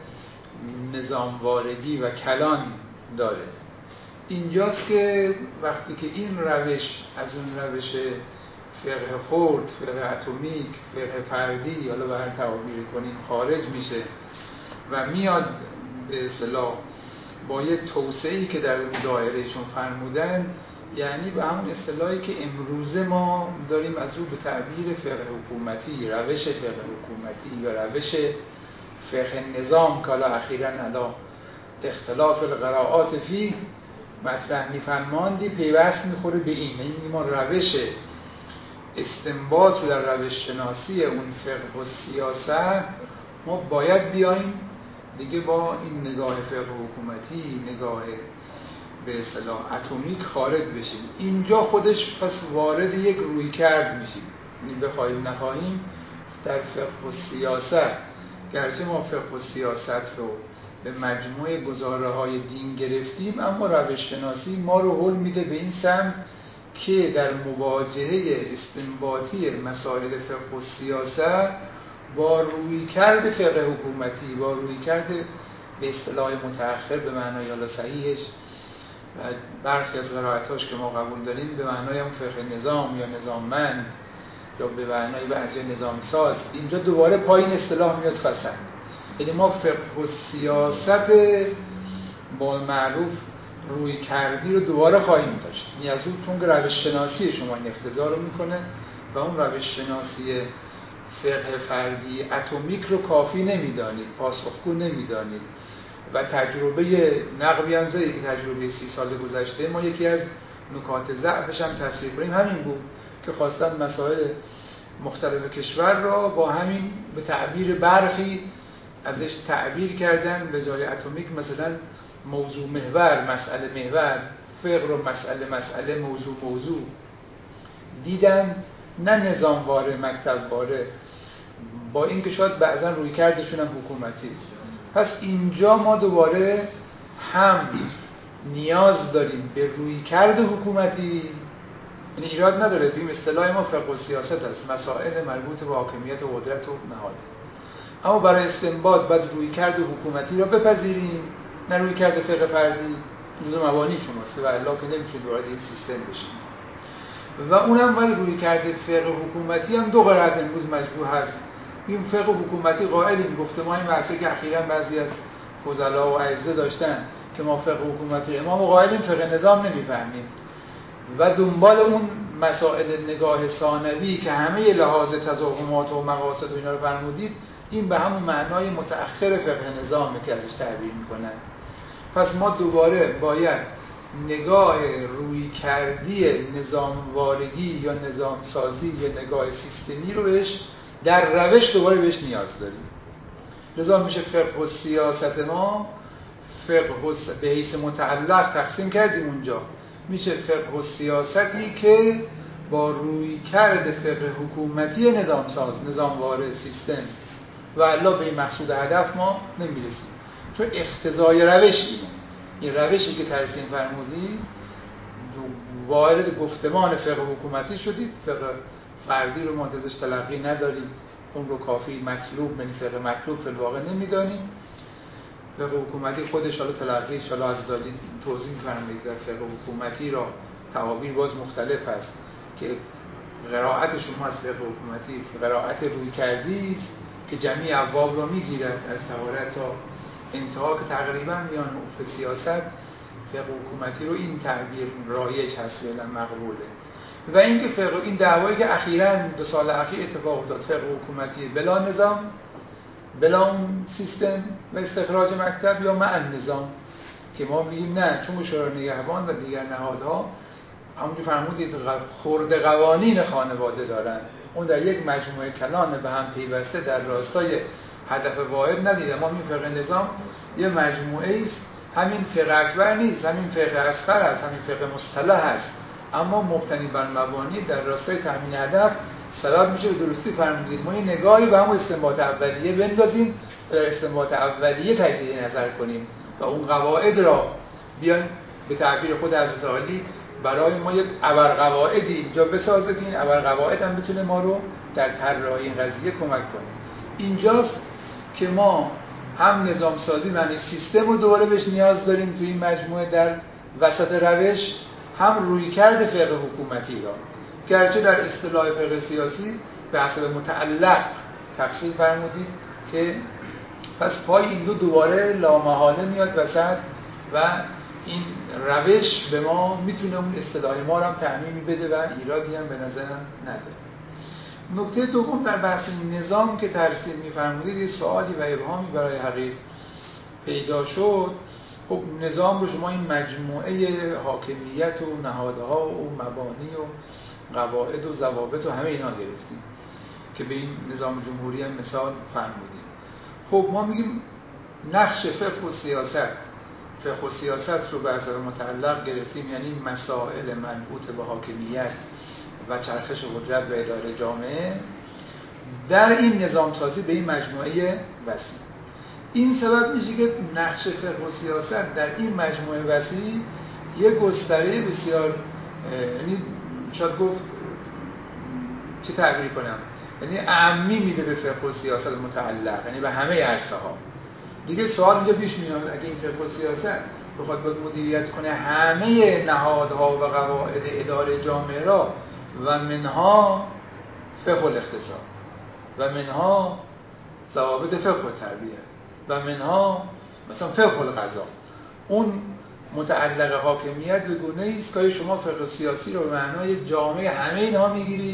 نظاموارگی و کلان داره. اینجاست که وقتی که این روش از اون روش فقه خرد، فقه اتمیک، فقه فردی، حالا به هر تعبیری کنیم خارج میشه و میاد به اصطلاح با یه توسعه‌ای که در اون دایرهشون فرمودن، یعنی به همون اصطلاحی که امروزه ما داریم از او به تعبیر فقه حکومتی، روش فقه حکومتی یا روش فقه نظام که حالا اخیراً حالا اختلاف القراءات فی مطرح می‌فرماندی پیوست می‌خوره به این. یعنی ما روش استنباط در روش شناسی اون فقه و سیاست ما باید بیایم دیگه با این نگاه فقه حکومتی، نگاه به اصطلاح اتمیک خارج بشیم. اینجا خودش پس وارد یک روی کرد میشیم، یعنی بخواهیم نخواهیم در فقه و سیاست، گرچه ما فقه و سیاست رو به مجموعه گزاره‌های دین گرفتیم، اما روش شناسی ما رو هل میده به این سمت که در مواجهه استنباطی مسائل فقه و سیاست با رویکرد فقه حکومتی، با رویکرد به اصطلاح متأخر به معنای حالا صحیحش و برخی از قرائتاش که ما قبول داریم به معنای هم فقه نظام یا نظاممند یا به معنای بعضی نظام ساز، اینجا دوباره پایین اصطلاح میاد فصل. یعنی ما فقه و سیاست با معروف روی کردی رو دوباره خواهیم داشت. یعنی از اون چون روش شناسی شما این اقتضا رو میکنه و اون روش شناسی فقه فردی اتمیک رو کافی نمیدانید، پاسخگو نمیدانید و تجربه نقبیانزه که تجربه سی سال گذشته ما یکی از نکات ضعفش هم تصویر کنیم همین بود که خواستن مسائل مختلف کشور را با همین به تعبیر برخی ازش تعبیر کردن به جای اتمیک مثلا موضوع محور، مسئله محور، فقه رو مسئله مسئله، موضوع موضوع دیدن، نه نظامواره، مکتبواره، با اینکه شاید بعضا روی کردشون هم حکومتی. پس اینجا ما دوباره هم نیاز داریم به روی کرد حکومتی، یعنی ایراد نداره بیم اصطلاح ما فقه و سیاست است، مسائل مربوط به حاکمیت و قدرت و نهاد، اما برای استنباط باید روی کرد حکومتی را بپذیریم، نه روی کرد فقه فردی. جزء مبانی شماست و الا که نمیشه وارد این سیستم بشیم. و اونم ولی روی کرده فقه حکومتی هم دو قرائت امروز مجبور هست. این فقه حکومتی قائلیم، گفته ما این بحثی که اخیراً بعضی از فضلا و اعزه داشتن که ما فقه حکومتی امام قائلیم فقه نظام نمیفهمیم و دنبال اون مسائل نگاه ثانوی که همه لحاظ تضاهمات و مقاصد و اینا رو فرمودید، این به همون معنای متأخر فقه نظامه که ازش تعبیر میکنن. پس ما دوباره باید نگاه روی کردی نظاموارگی یا نظام سازی یا نگاه سیستمی رو بهش در روش دوباره بهش نیاز داریم. لذا میشه فقه و سیاست ما فقه و به حیث متعلق تقسیم کردیم اونجا، میشه فقه و سیاستی که با روی کرد فقه حکومتی نظام ساز، نظاموار، سیستم و الا به این مقصود هدف ما نمیرسیم، چون اقتضای روش اینه. این روشی که ترسیم فرمودید وارد گفتمان فقه حکومتی شدید، فقه فردی رو ما ازش تلقی نداریم، اون رو کافی مطلوب من فقه مطلوب فی الواقع نمیدانیم. فقه حکومتی خودش حالا تلقی حالا از دادید توضیح فرمودید در فقه حکومتی را تعابیر باز مختلف هست که قرائت شما از فقه حکومتی قرائت روی کردی که جمعی ابواب را میگیرد از طهارت تا انتها که تقریبا میان افق سیاست. فقه حکومتی رو این تعبیر رایج هست و مقبوله. و اینکه فقه این دعوایی که اخیراً دو سال اخیر اتفاق افتاد، فقه حکومتی بلا نظام، بلا اون سیستم و استخراج مکتب، یا مع نظام، که ما میگیم نه، چون شورای نگهبان و دیگر نهادها همونجور فرمودید خرد قوانین خانواده دارن، اون در یک مجموعه کلان به هم پیوسته در راستای هدف واحد ندیده. ما این فقه نظام یه مجموعه است، همین فقه اکبر نیست، همین فقه اصغر است، همین فقه مصطلح است، اما مبتنی بر مبانی در راستای تامین هدف سبب میشه. به درستی فرمودید ما این نگاهی به همون استنباط اولیه بندازیم، در استنباط اولیه تجزیه نظر کنیم و اون قواعد را بیان به تعبیر خود حضرت عالی برای ما یک ابرقواعدی اینجا بسازید، این ابرقواعد هم بتونه ما رو در طراحی این قضیه کمک کنه. اینجاست که ما هم نظام سازی معنی سیستم رو دوباره بهش نیاز داریم توی این مجموعه در وسط روش، هم روی کرد فقه حکومتی را، گرچه در اصطلاح فقه سیاسی به حسب متعلق تفصیل فرمودید که پس پای این دو دوباره لامحاله میاد وسط و این روش به ما میتونه اون اصطلاح ما رو هم تعمیمی بده و ایرادی هم به نظرم نداره. نکته دوم در بحث نظام که ترسیم میفرمودید یه سوالی و ابهامی برای حقیق پیدا شد. خب نظام رو شما این مجموعه حاکمیت و نهادها و مبانی و قواعد و ضوابط و همه اینا گرفتیم که به این نظام جمهوری هم مثال فرمودید. خب ما میگیم نقش فقه و سیاست، فقه و سیاست رو به اثر متعلق گرفتیم، یعنی مسائل مربوط به حاکمیت و چرخش قدرت و اداره جامعه در این نظام سازی به این مجموعه وسیع. این سبب میشه که نقش فقه و سیاست در این مجموعه وسیع یک گستره بسیار، یعنی شاید گفت چه تعبیر کنم، یعنی اعمی میده به فقه و سیاست متعلق، یعنی به همه عرصه ها. دیگه سوال اینجا پیش میاد اگه این فقه و سیاست بخواد باید مدیریت کنه همه نهادها و قواعد اداره جامعه را و منها فقه الاقتصاد و منها ضوابط فقه و تربیت و منها مثلا فقه القضا، اون متعلق حاکمیت به گونه‌ای است که شما فقه سیاسی رو به معنای جامعه همه اینها میگیرید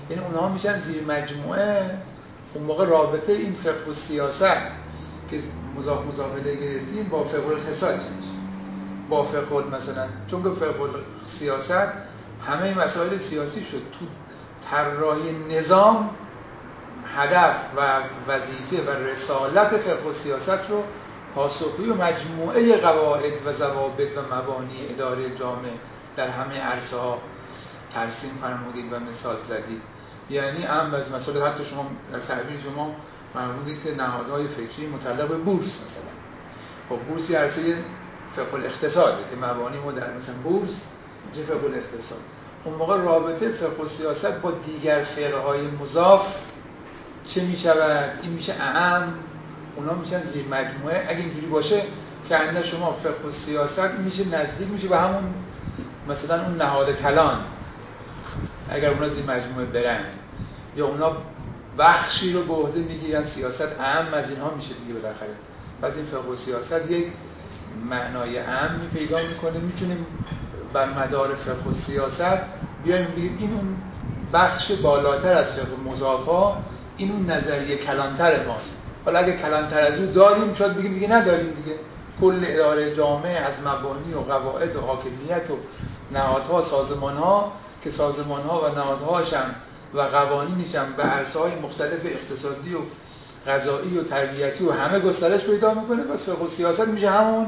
یعنی اونها میشن زیر مجموعه. اون موقع رابطه این فقه و سیاست که مضاف مضاف الیه گرفتیم با فقه الاقتصاد میشه، با فقه مثلا، چون که فقه سیاست همه مسائل سیاسی شد تو طراحی نظام، هدف و وظیفه و رسالت فقه و سیاست رو پاسخگوی و مجموعه قواعد و ضوابط و مبانی اداره جامعه در همه عرصه ها ترسیم فرمودید و مثال زدید. یعنی ام از مثلا حتی شما در تعبیر شما فرمودید که نهادهای فکری متعلق به بورس مثلا، خب بورس یه عرصه فقه الاقتصاده که مبانی ما در مثلا بورس چه فقه الاقتصاد. اون موقع رابطه فقه و سیاست با دیگر فقه‌های مضاف چه میشود؟ این میشه اعم، اونا میشن زیر مجموعه. اگه اینجوری باشه که عندنا شما فقه و سیاست میشه نزدیک میشه به همون مثلا اون نهاد کلان، اگر اونا زیر مجموعه برن یا اونا بخشی رو به عهده میگیرن، سیاست اعم از اینها میشه دیگه بالاخره. پس این فقه و سیاست یک معنای اعمی پیدا میکنه. میتونیم بر مدار فقه و سیاست بیایم بگیم این اون بخش بالاتر از فقه مضافا، این اون نظریه کلانتر ماست. حالا اگه کلانتر از او داریم شاید بگیم دیگه نداریم دیگه. کل اداره جامعه از مبانی و قواعد و حاکمیت و نهادها، سازمانها که سازمانها و نهادهاشن و قوانینشن به عرصه‌های مختلف اقتصادی و قضایی و تربیتی و همه گسترش پیدا میکنه. پس فقه و سیاست میشه همون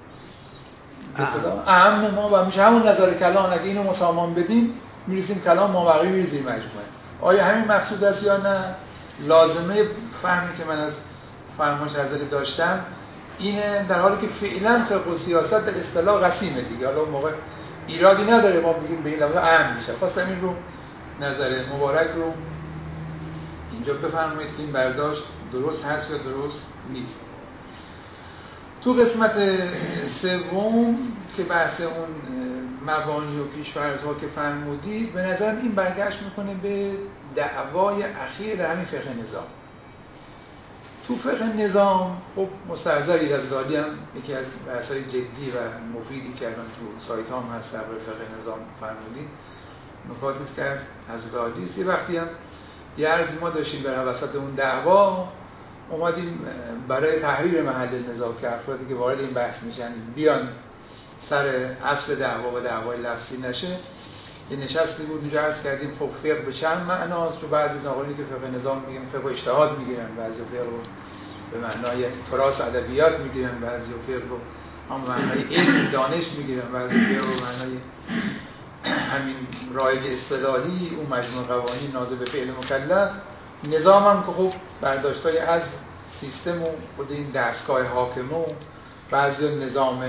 اهم ما و میشه همون نظر کلان. اگه اینو مسامان بدیم میرسیم کلام مابقی میرسیم مجموعه. آیا همین مقصود است یا نه؟ لازمه فهمی که من از فرمایش حضرت داشتم اینه، در حالی که فعلا فقه و سیاست در اصطلاح قسیمه دیگه. حالا اون موقع ایرادی نداره ما بگیم به این لحاظ اهم میشه. خواستم این رو نظر مبارک رو اینجا بفرمایید که این برداشت درست هست یا درست نیست. تو قسمت سوم که بحث اون مبانی و پیش‌فرض‌ها که فرمودید، به نظرم این برگشت میکنه به دعوای اخیر همین فقه نظام. تو فقه نظام خب مستحضرید از دالی هم یکی از بحث‌های جدی و مفیدی که الان تو سایت هم هست در فقه نظام فرمودید، نکاتی که از دالی است. یه وقتی هم یه عرضی ما داشتیم در وسط اون دعوا اومدیم برای تحریر محل نزاع که افرادی که وارد این بحث میشن بیان سر اصل دعوا و دعوای لفظی نشه. یه نشستی بود اونجا عرض کردیم خب فقه به چند معناست. تو بعضی از آقایونی که فقه نظام میگن فقه و اجتهاد میگیرن، بعضی فقه رو به معنای تراث ادبیات میگیرن، بعضی فقه رو هم معنای علم دانش میگیرن، بعضی فقه رو معنای همین رایج اصطلاحی اون مجموع قوانین ناظر به فعل مکلف. نظام هم که خب برداشتای از سیستم و خود این دستگاه حاکمه و بعضی نظام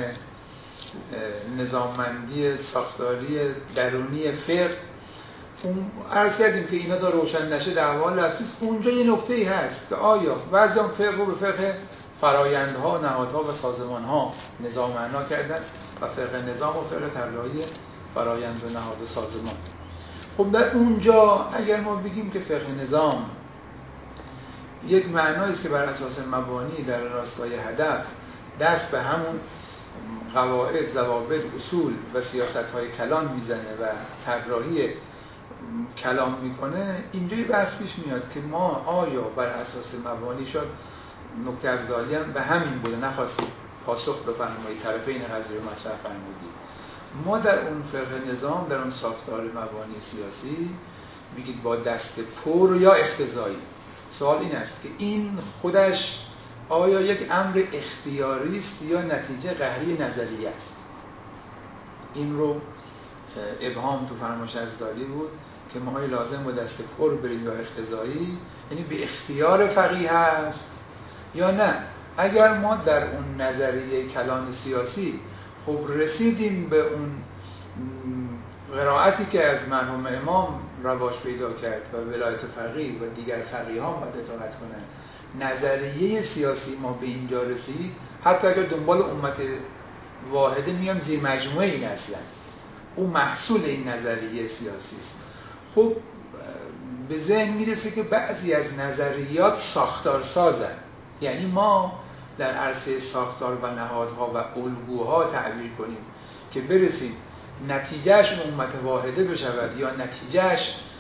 نظاممندی ساختاری درونی فقه. اون عرض کردیم که اینا تا روشن نشه دعوا لفظی. اونجا یه نکته‌ای هست که آیا بعضی هم فقه رو به فقه فرایندها، نهادها و سازمانها نظام معنا کردن و فقه نظام و فقه طراحی فرایند و نهاد و سازمان. خب در اونجا اگر ما بگیم که فقه نظام یک معنایی است که بر اساس مبانی در راستای هدف دست به همون قواعد، ضوابط، اصول و سیاست‌های کلان میزنه و طراحی کلام میکنه، اینجا یه بحث پیش میاد که ما آیا بر اساس مبانی شد نکته از دالی هم به همین بوده، نخواستید پاسخ بفرمایید طرفین قضیه مطرح فرمودید. ما در اون فقه نظام، در اون ساختار مبانی سیاسی میگید با دست پر یا اقتضایی. سوال این است که این خودش آیا یک امر اختیاری است یا نتیجه قهری نظریه است؟ این رو ابهام تو فرمایش از دالی بود که ما های لازم با دست پر بریم یا اقتضایی، یعنی به اختیار فقیه هست یا نه. اگر ما در اون نظریه کلان سیاسی خب رسیدیم به اون قرائتی که از مرحوم امام رواج پیدا کرد و ولایت فقیه و دیگر فقیهان باید اطاعت کنند، نظریه سیاسی ما به اینجا رسید، حتی اگر دنبال امت واحده میام زیر مجموعه این اصلا اون محصول این نظریه سیاسی است. خب به ذهن میرسه که بعضی از نظریات ساختار سازن، یعنی ما در عرصه ساختار و نهادها و الگوها تعبیر کنیم که برسیم نتیجهش امت واحده بشود یا نتیجهش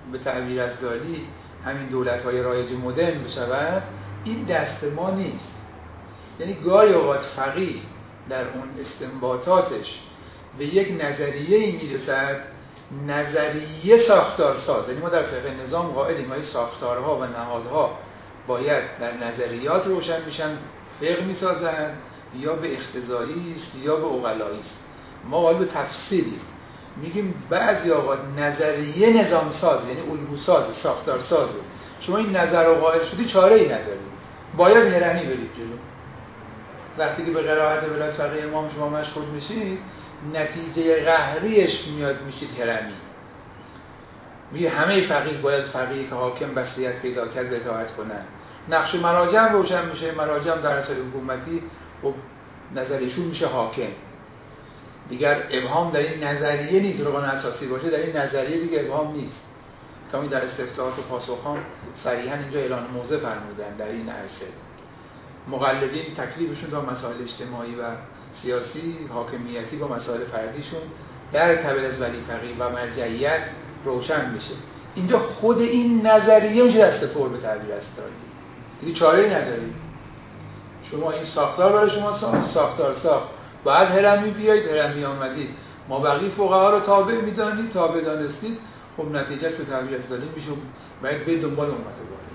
به تعبیر از دالی همین دولت‌های رایج مدرن بشود، این دست ما نیست. یعنی گاهی اوقات فقیه در اون استنباطاتش به یک نظریه‌ای میرسد، نظریه ساختارساز. یعنی ما در فقه نظام قائلیم های ساختارها و نهادها باید در نظریات روشن میشن، فقه میسازن، یا به اقتضایی است یا به عقلایی است. ما قائل به تفصیلی میگیم بعضی اوقات نظریه نظام ساز، یعنی الگوساز، ساختارساز. شما این نظر رو قائل شدی، چاره ای ندارید، باید هرمی برید جلو. وقتی که به قرائت ولایت فقیه امام شما مشغول میشید، نتیجه قهریش میاد میشید هرمی. میگه همه فقیه باید فقیه که حاکم بصیرت پیدا کرد اطاعت کنن. نقش مراجع روشن میشه، مراجع در اصل حکومتی و نظریشون میشه حاکم. دیگر ابهام در این نظریه نیست، رقم اساسی باشه در این نظریه دیگه ابهام نیست. کمی در استفتاحات و پاسخ‌ها صریحاً اینجا اعلان موضع فرمودن در این عرصه. مقلدین تکلیفشون با مسائل اجتماعی و سیاسی، حاکمیتی با مسائل فردیشون در تبع از ولی فقیه و مرجعیت روشن میشه. اینجا خود این نظریه میشه دست پر به تعبیر از دالی. دیگه چاره‌ای ندارید. شما این ساختار برای شما ساخت، ساختار ساخت. بعد هرمی بیایید، هرمی آمدید. ما بقیه فقها رو تابع میدانید، تابع دانستید. خب نتیجه به تعبیر از دالی میشه باید به دنبال امت وارد.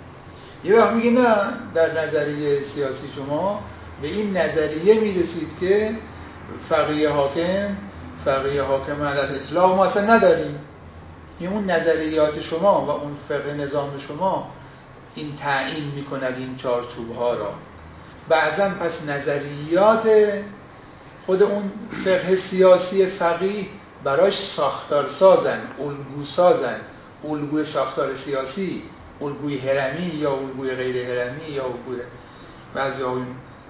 یه وقت میگه نه، در نظریه سیاسی شما به این نظریه میرسید که فقیه حاکم، فقیه حاکم علیه اطلاق ما اصلا نداریم. این اون نظریات شما و اون فقه نظام شما این تعیین میکند این چارچوب ها را. بعضا پس نظریات خود اون فقه سیاسی فقیه براش ساختار سازن، الگو سازن، الگوی ساختار سیاسی، الگوی هرمی یا الگوی غیر هرمی یا الگوی بعضی آقایون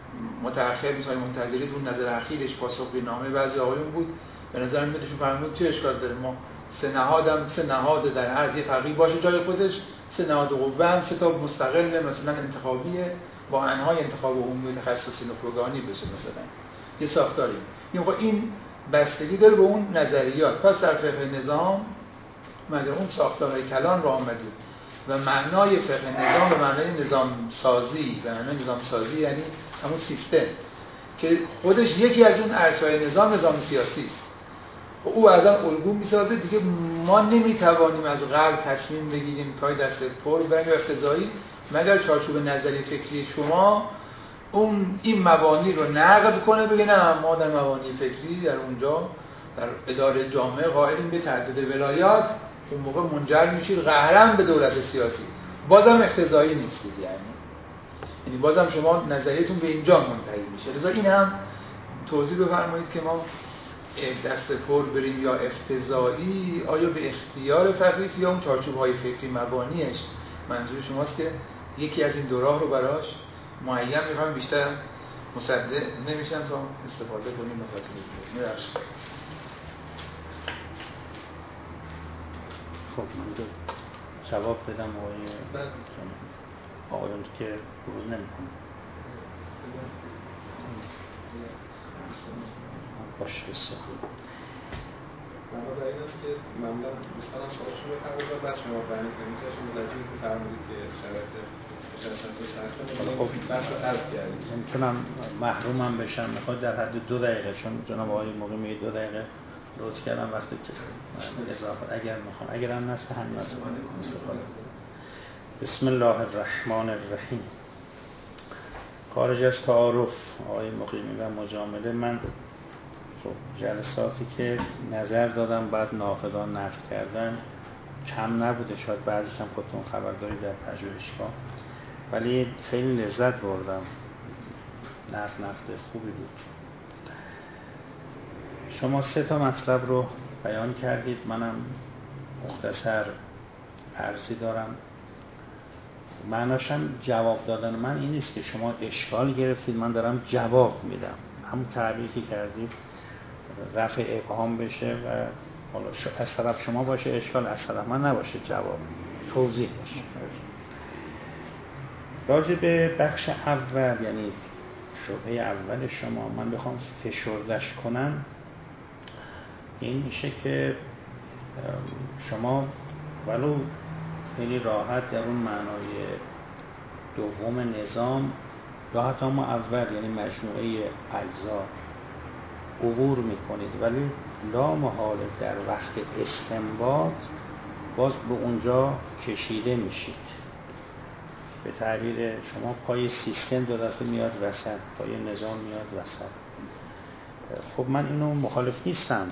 متأخر مثل منتظری اون نظر اخیرش پاسخ به نامه بعضی آقایون بود. به نظر میاد ایشون فرمود چه اشکال داره ما سه نهادم سه نهاد در هر یه فقیه باشه جای خودش، سه نهاد قوه هم سه تا مستقل مثلا انتخابیه با انهای انتخاب عمومی تخصصی نخبگانی بشه مثلا یه ساختاری. این خب این بستگی داره به اون نظریات. پس در فقه نظام مگه اون ساختارهای کلان را آمدید و معنای فقه نظام به معنای نظام سازی، به معنای نظام سازی یعنی همون سیستم که خودش یکی از اون ارکان نظام نظام سیاسی است. او بعداً الگو میسازه. دیگه ما نمیتوانیم از قبل تصمیم بگیریم پای دست پر بریم اقتضایی مگر چارچوب نظری فکری شما اون این مبانی رو نقد کنه، بگه نه ما در مبانی فکری در اونجا در اداره جامعه قائلیم به تعدد ولایات. اون موقع منجر میشید قهرن به دولت سیاسی، بازم اقتضایی نیستید. یعنی یعنی بازم شما نظریتون به اینجا منتهی میشه. لذا این هم توضیح بفرمایید که ما دست پر بریم یا اقتضایی، آیا به اختیار فقیه یا اون چارچوب‌های فکری مبانیش منظور شماست که یکی از این دو راه رو براش معین می‌خوام بیشتر مصدق نمیشن تا استفاده کنیم مفاهیم میرش. خب من دو جواب بدم آقای آقایون که بروز نمی‌کنم باشه بسیار من با این است که ممنون دوستانم سوالشون رو فرمودن بعد شما بیان کنید که شما لازم که فرمودید که شرایط خب بحث رو عرض کردید میتونم محرومم بشم میخواد در حد دو دقیقه چون جناب آقای موقع میگه دو دقیقه روز کردم وقتی که اضافه اگر میخوام اگر هم نست همین استفاده بسم الله الرحمن الرحیم. خارج از تعارف آقای مقیمی و مجامله، من خب جلساتی که نظر دادم بعد ناقدان نقد کردن کم نبوده، شاید بعضیش هم خودتون خبر دارید در پژوهشگاه، ولی خیلی لذت بردم. نقد نقد خوبی بود. شما سه تا مطلب رو بیان کردید، منم مختصر عرضی دارم. معناشم جواب دادن من این نیست که شما اشکال گرفتید من دارم جواب میدم، همون تعبیری که کردید رفع ابهام بشه و حالا از طرف شما باشه اشکال، از طرف من نباشه جواب توضیح باشه. راجع به بخش اول یعنی شبهه اول شما من بخوام فشردش کنم این میشه که شما ولو خیلی راحت در اون معنای دوم نظام یا حتی ما اول یعنی مجموعه اجزا عبور میکنید، ولی لا محاله در وقت استنباط باز به اونجا کشیده میشید. به تعبیر شما پای سیستم دو دفعه میاد وسط، پای نظام میاد وسط. خب من اینو مخالف نیستم،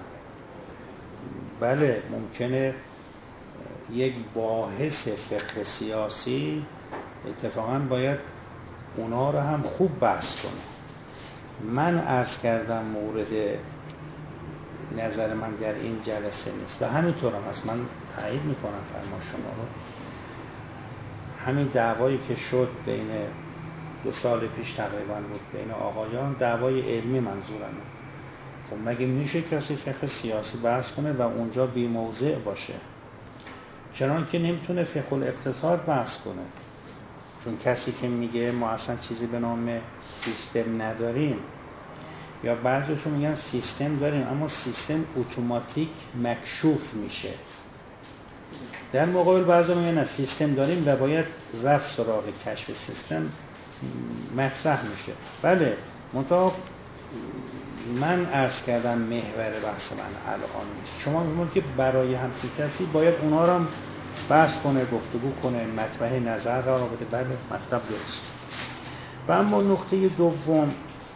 بله ممکنه یک باحث فقه سیاسی اتفاقا باید اونا رو هم خوب بحث کنه. من عرض کردم مورد نظر من در این جلسه نیست و همینطور هم هست، من تایید میکنم فرما شما رو. همین دعوایی که شد بین دو سال پیش تقریبا بود بین آقایان، دعوای علمی منظورمه. خب مگه میشه کسی فقه سیاسی بحث کنه و اونجا بی موضع باشه؟ چنان که نمیتونه فقه الاقتصاد بحث کنه، چون کسی که میگه ما اصلا چیزی به نام سیستم نداریم، یا بعضیشون میگن سیستم داریم اما سیستم اتوماتیک مکشوف میشه، در مقابل بعضی میگن نه سیستم داریم و باید رفت سراغ کشف سیستم مطرح میشه. بله منتها من عرض کردم محور بحث من الان نیست. شما میگید که برای همچین کسی باید اونا رو هم بحث کنه، گفتگو کنه، مطرح نظر را بده. بله مطلب درست. و اما نقطه دوم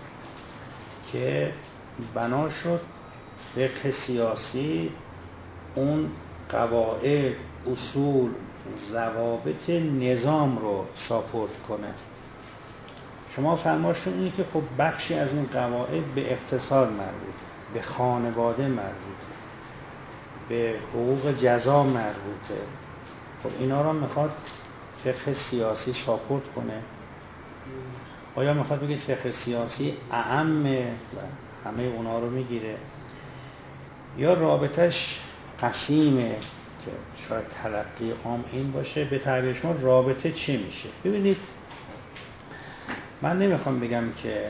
که بنا شد فقه سیاسی اون قواعد، اصول، ضوابط نظام رو ساپورت کنه. شما فرماشتون اینه که خب بخشی از این قواعد به اقتصاد مربوط، به خانواده مربوط، به حقوق جزا مربوطه. خب اینا رو میخواد فقه سیاسی ساپورت کنه؟ آیا میخواد بگید فقه سیاسی اعمه و همه اونا رو میگیره، یا رابطش قسیمه که شاید تلقی عام این باشه؟ به تعبیر شما رابطه چی میشه؟ ببینید من نمیخوام بگم که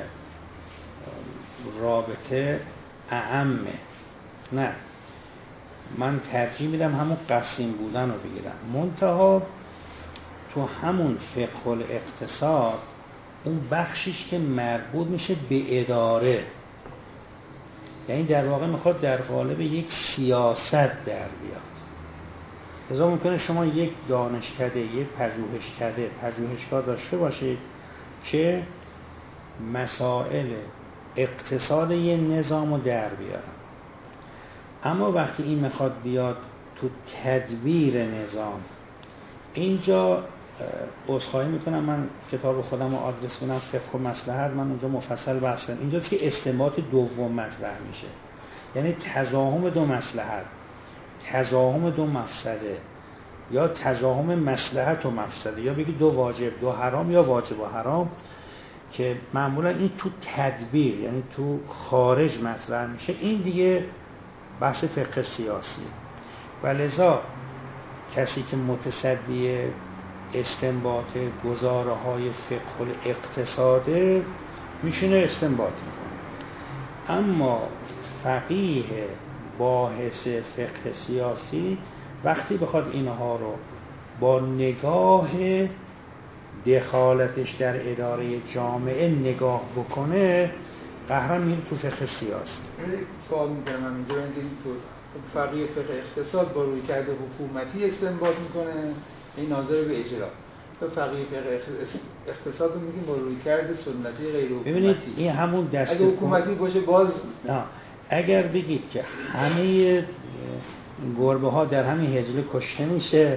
رابطه اعمه، نه، من ترجیح میدم همون قسیم بودن رو بگیرم. منتها تو همون فقه الاقتصاد اون بخشیش که مربوط میشه به اداره، یعنی در واقع میخواد در قالب یک سیاست در بیاد. لذا ممکنه شما یک دانشکده، یک پژوهشکده، پژوهشگاه داشته باشید که مسائل اقتصاد یه نظام رو در بیارن، اما وقتی این میخواد بیاد تو تدبیر نظام، اینجا عذرخواهی میکنم من کتاب خودم رو آدرس کنم فقه و مصلحت، من اونجا مفصل بحث کردم. اینجا که استنباط دوم مطرح میشه، یعنی تزاحم دو مصلحت، تزاحم دو مفسده، یا تزاحم مصلحت و مفسده، یا بگی دو واجب، دو حرام، یا واجب و حرام، که معمولا این تو تدبیر یعنی تو خارج مطرح میشه. این دیگه بحث فقه سیاسی. و لذا کسی که متصدی استنباط گزاره های فقه الاقتصاده میشینه استنباط میکنه، اما فقیه باحث فقه سیاسی وقتی بخواد اینها رو با نگاه دخالتش در اداره جامعه نگاه بکنه، قهرم میره تو فقه سیاسی. یک سوال میکنم اینجا، اینطور فقیه فقه اقتصاد با روی کرده حکومتی استنباط میکنه، این ناظر به اجرا. تو فقیه فقه اقتصاد رو میگیم با روی کرده سنتی غیر حکومتی. ببینید این همون دست اگه حکومتی باشه باز نه. اگر بگید که همه گربه ها در همین هجله کشته میشه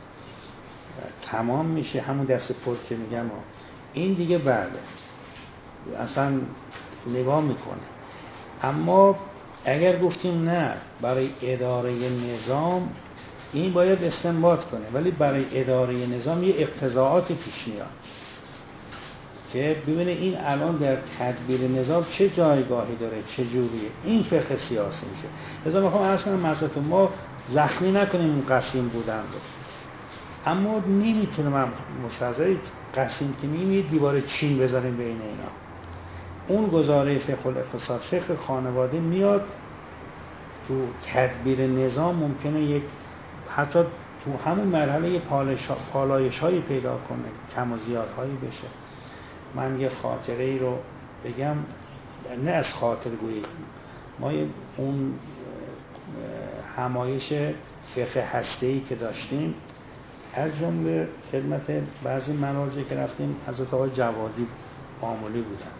تمام میشه، همون دست پر که میگم، این دیگه بله اصلا نگاه میکنه. اما اگر گفتیم نه برای اداره نظام این باید استنباط کنه، ولی برای اداره نظام یه اقتضاعات پیش میاد که ببینه این الان در تدبیر نظام چه جایگاهی داره، چه جوریه. این فقه سیاسی میشه. لذا میخوام عرض کنم مثلا ما زخمی نکنیم اون قسیم بودن رو، اما نمیتونه من مستحضر قسیم که میگیم دیوار چین بذاریم بین اینا. اون گزاره فقه الاقتصاد، فقه خانواده میاد تو تدبیر نظام، ممکنه یک حتی تو همون مرحله پالایش هایی پیدا کنه، کم و زیاد هایی بشه. من یه خاطره ای رو بگم، نه از خاطر گویی، ما اون همایش فقه هسته‌ای که داشتیم، از جمله خدمت بعضی مراجع که رفتیم حضرت آقای جوادی معاملی بودن،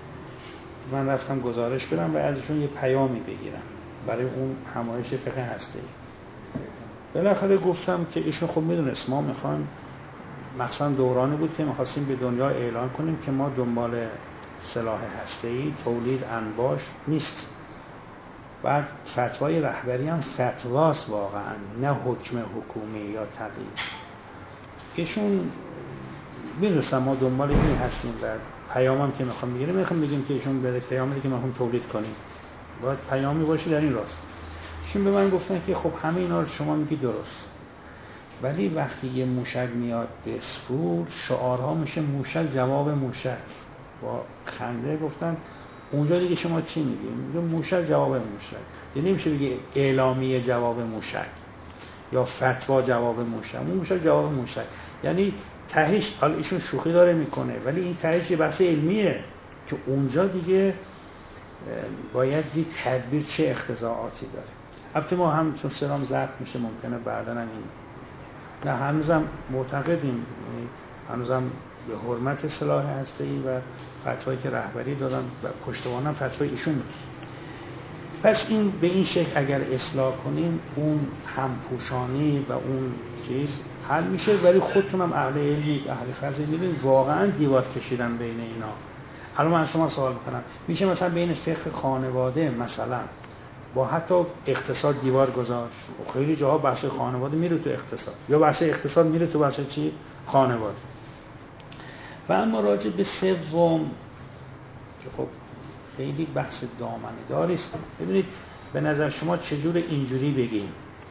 من رفتم گزارش بدم و ازشون یه پیامی بگیرم برای اون همایش فقه هسته‌ای. بالاخره گفتم که ایشون خب میدونست ما میخوایم، مثلا دورانی بود که میخواستیم به دنیا اعلان کنیم که ما دنبال سلاح هسته‌ای، تولید انباش نیست. بعد فتوای رهبری هم فتواست واقعا، نه حکم حکومی یا تغییر. ایشون میدونستم ما دنبال این هستیم و پیامم که میخوام بگیریم، میخوام بگیم که ایشون بده پیامی که میخوام تولید کنیم، باید پیامی باشه در این راست. ایشون به من گفتن که خب همه اینا رو شما میگی درست، ولی وقتی یه موشک میاد به اسفور، شعارها میشه موشک جواب موشک. با خنده گفتن اونجا دیگه شما چی میگی؟ اونجا موشک جواب موشک، یعنی نمیشه بگی اعلامیه جواب موشک یا فتوا جواب موشک، اون موشک جواب موشک. یعنی تهش، حالا ایشون شوخی داره میکنه ولی این تهش یه بحث علمیه که اونجا دیگه باید یک تدبیر چه اختزاعاتی داره. البته ما هم چون سلام ضبط میشه ممکنه بعداً هم این، نه هنوزم معتقدیم، هنوزم به حرمت سلاح هسته‌ای و فتوایی که رهبری دادن و پشتوانم فتوای ایشون نیست. پس این به این شکل اگر اصلاح کنیم اون همپوشانی و اون چیز حل میشه، ولی خودتونم اهل علمی، اهل فضل میدونید واقعا دیوار کشیدن بین اینا. حالا من شما سوال میکنم، میشه مثلا بین فقه خانواده مثلا با حتی اقتصاد دیوار گذاشت؟ و خیلی جاها بحث خانواده میره تو اقتصاد، یا بحث اقتصاد میره تو بحث چی؟ خانواده. و اما راجع به سوم که خب خیلی بحث دامنه داریست. ببینید به نظر شما چجور اینجوری بگیم؟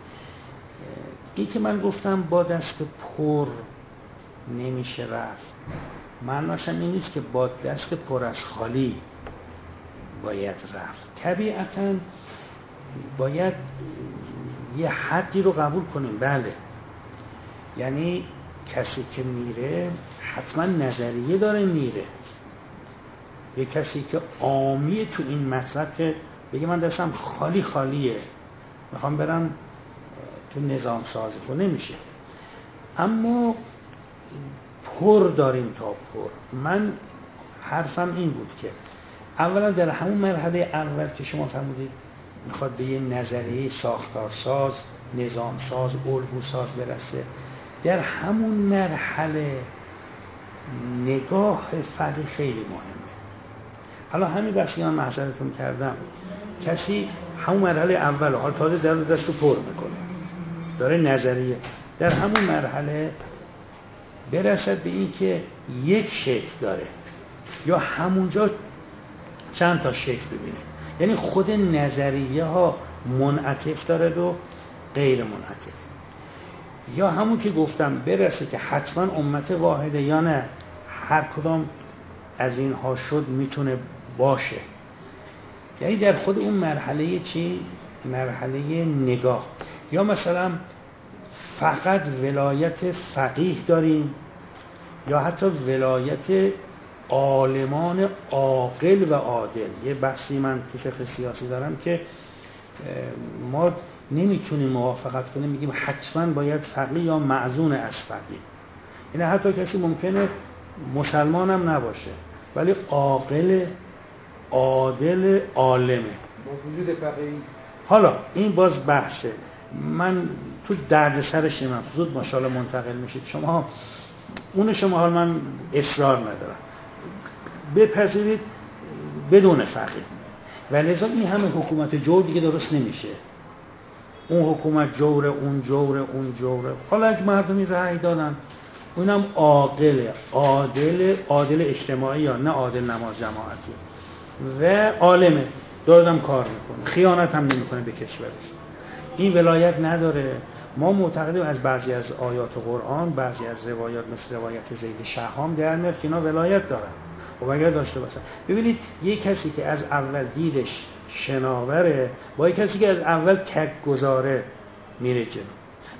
این که من گفتم با دست پر نمیشه رفت، معناش این نیست که با دست پر از خالی باید رفت. طبیعتاً باید یه حدی رو قبول کنیم. بله، یعنی کسی که میره حتما نظریه داره میره. یه کسی که عامیه تو این مطلب که بگه من دستم خالی خالیه میخوام برم تو نظام سازی، خود نمیشه. اما پر داریم تا پر. من حرفم این بود که اولا در همون مرحله اول که شما فرمودید میخواد به یه نظریه ساختارساز، نظام ساز، الگو ساز برسه، در همون مرحله نگاه فقی خیلی مهمه. حالا همین بحثی من محضرتون کردم، کسی همون مرحله اول حال تازه در دست رو پر میکنه، داره نظریه، در همون مرحله برسد به این که یک شکل داره یا همونجا چند تا شکل ببینه. یعنی خود نظریه ها منعطف داره و غیر منعطف، یا همون که گفتم برسه که حتما امت واحده یا نه، هر کدام از اینها شد میتونه باشه. یعنی در خود اون مرحله چی؟ مرحله نگاه. یا مثلا فقط ولایت فقیه داریم یا حتی ولایت عالمان عاقل و عادل. یه بحثی من تو فقه سیاسی دارم که ما نمیتونیم موافقت کنیم میگیم حتما باید فقیه یا معزون از فقیه. یعنی حتی کسی ممکنه مسلمان هم نباشه ولی عاقل عادل عالمه با وجود فقیه. حالا این باز بحثه، من تو درد سرش نمیم، زود ماشاءالله منتقل میشید شما، اون شما حال من اصرار ندارم، بپذیرید بدون فقیه. ولذا این همه حکومت جور دیگه درست نمیشه. اون حکومت جوره، اون جوره، اون جوره. حالا اگه مردمی رأی دادن، اونم عاقله، عادل، عادل اجتماعی یا نه عادل نماز جماعتی و عالمه، دادم کار میکنه، خیانت هم نمیکنه به کشورش. این ولایت نداره. ما معتقدیم از بعضی از آیات قرآن، بعضی از روایات مثل روایت زید شهام در میاد که اینا ولایت دارن و اگر داشته باشن. ببینید یک کسی که از اول دیدش شناوره با یک کسی که از اول تک گذاره میره جلو.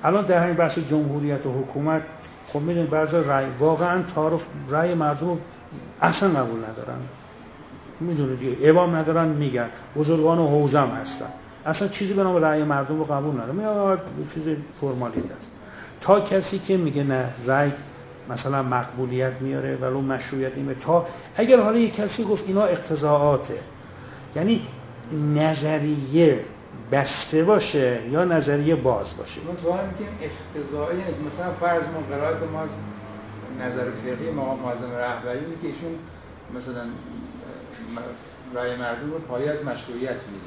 الان در همین بحث جمهوریت و حکومت خب میدونید بعضی رأی واقعا تعارف رأی مردم اصلا قبول ندارن، میدونید دیگه ابام ندارن، میگن بزرگان و حوزه هم هستن، اصلا چیزی به نام رأی مردم رو قبول ندارن، میاد چیز فرمالیته است. تا کسی که میگه نه رأی مثلا مقبولیت میاره ولو مشروعیت میاره، تا اگر حالا یک کسی گفت اینا اقتضاعاته، یعنی نظریه بسته باشه یا نظریه باز باشه. ما ظاهر میگیم اقتضایی، مثلا فرض ما قرائت ما نظر فقهی ما معظم رهبری میگه که ایشون مثلا رأی مردم رو پایه از مشروعیت میده.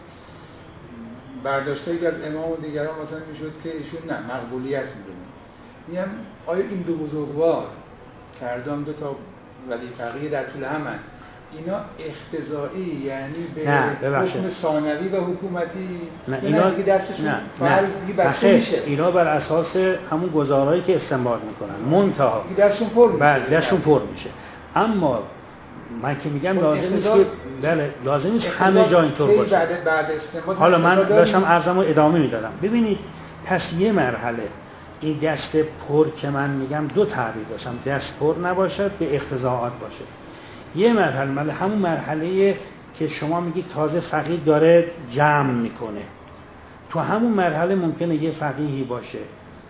برداشتایی که از امام و دیگران مثلا میشد که ایشون نه مقبولیت میدونه. میگم آیا این دو بزرگوار کردام دو تا ولی فقیه در طول همن اینا اقتضایی یعنی به حکم ثانوی و حکومتی نه اینا دیگه دستشون نه فرضی بسته میشه؟ اینا بر اساس همون گزارهایی که استنباط میکنن منتها دستشون پر میشه. بله دستشون پر میشه. اما من که میگم لازم نیست که بله لازم نیست همه جا اینطور باشه. بعد بعد استنباط حالا من داشتم عرضمو ادامه میدادم. ببینید پس یه مرحله این دست پر که من میگم دو تعبیر داشتم، دست پر نباشد به اقتضاعات باشه. یه مرحله مرحله همون مرحله که شما میگید تازه فقیه داره جمع میکنه، تو همون مرحله ممکنه یه فقیهی باشه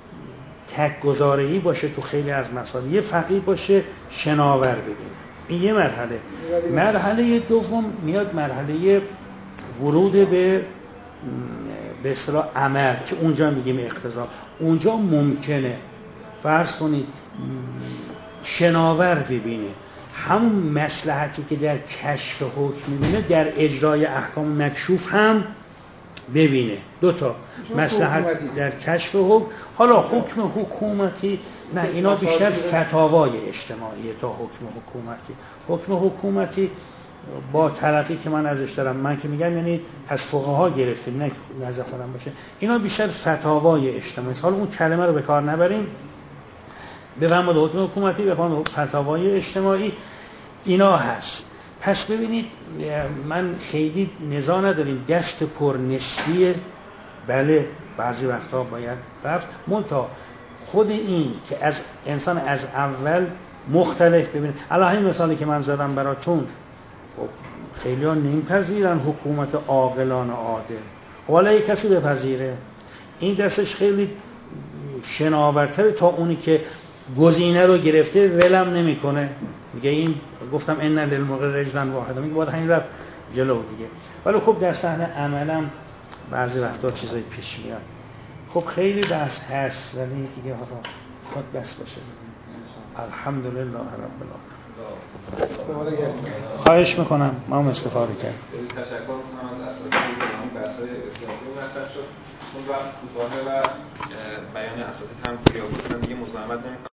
تک گزاره‌ای باشه تو خیلی از مسائل، یه فقیه باشه شناور ببینید. این یه مرحله. مرحله دوم میاد مرحله ورود به به اصطلاح عمل که اونجا میگیم اقتضا. اونجا ممکنه فرض کنید شناور ببینه همون مصلحتی که در کشف حکم میبینه در اجرای احکام مکشوف هم ببینه. دو تا مصلحت در کشف حکم. حالا حکم حکومتی نه، اینا بیشتر فتاوای اجتماعی تا حکم حکومتی. حکم حکومتی با تلقی که من ازش دارم، من که میگم یعنی از فقها گرفتیم نه نظر خودم باشه، اینا بیشتر فتاوای اجتماعی. حالا اون کلمه رو به کار نبریم، بفهمید حکم حکومتی بفهمید فتاوای اجتماعی اینا هست. پس ببینید من خیلی نزاع نداریم، دست پر نسبیه بله بعضی وقتا باید رفت، منتها خود این که از انسان از اول مختلف ببینید. الان همین مثالی که من زدم براتون خب خیلی ها نمیپذیرن حکومت عاقلانه عادل، حالا یک کسی بپذیره این دستش خیلی شناورتره تا اونی که گزینه رو گرفته ولم نمیکنه، میگه این گفتم ان للمرء رجلا واحدا، میگه باید همین رفت جلو دیگه. ولی خب در صحنه عملم بعضی وقتا چیزای پیش میاد. خب خیلی بحث هست ولی دیگه حالا خود بس باشه. الحمدلله رب العالمین. خواهش میکنم ما هم استفاده کردیم. تشکر میکنم از اساتید که بحث‌های اصلاحی مطرح شد. اون وقت کوتاه و بیان اساتید هم پوریا بود، من دیگه مزاحمت نمی‌کنم.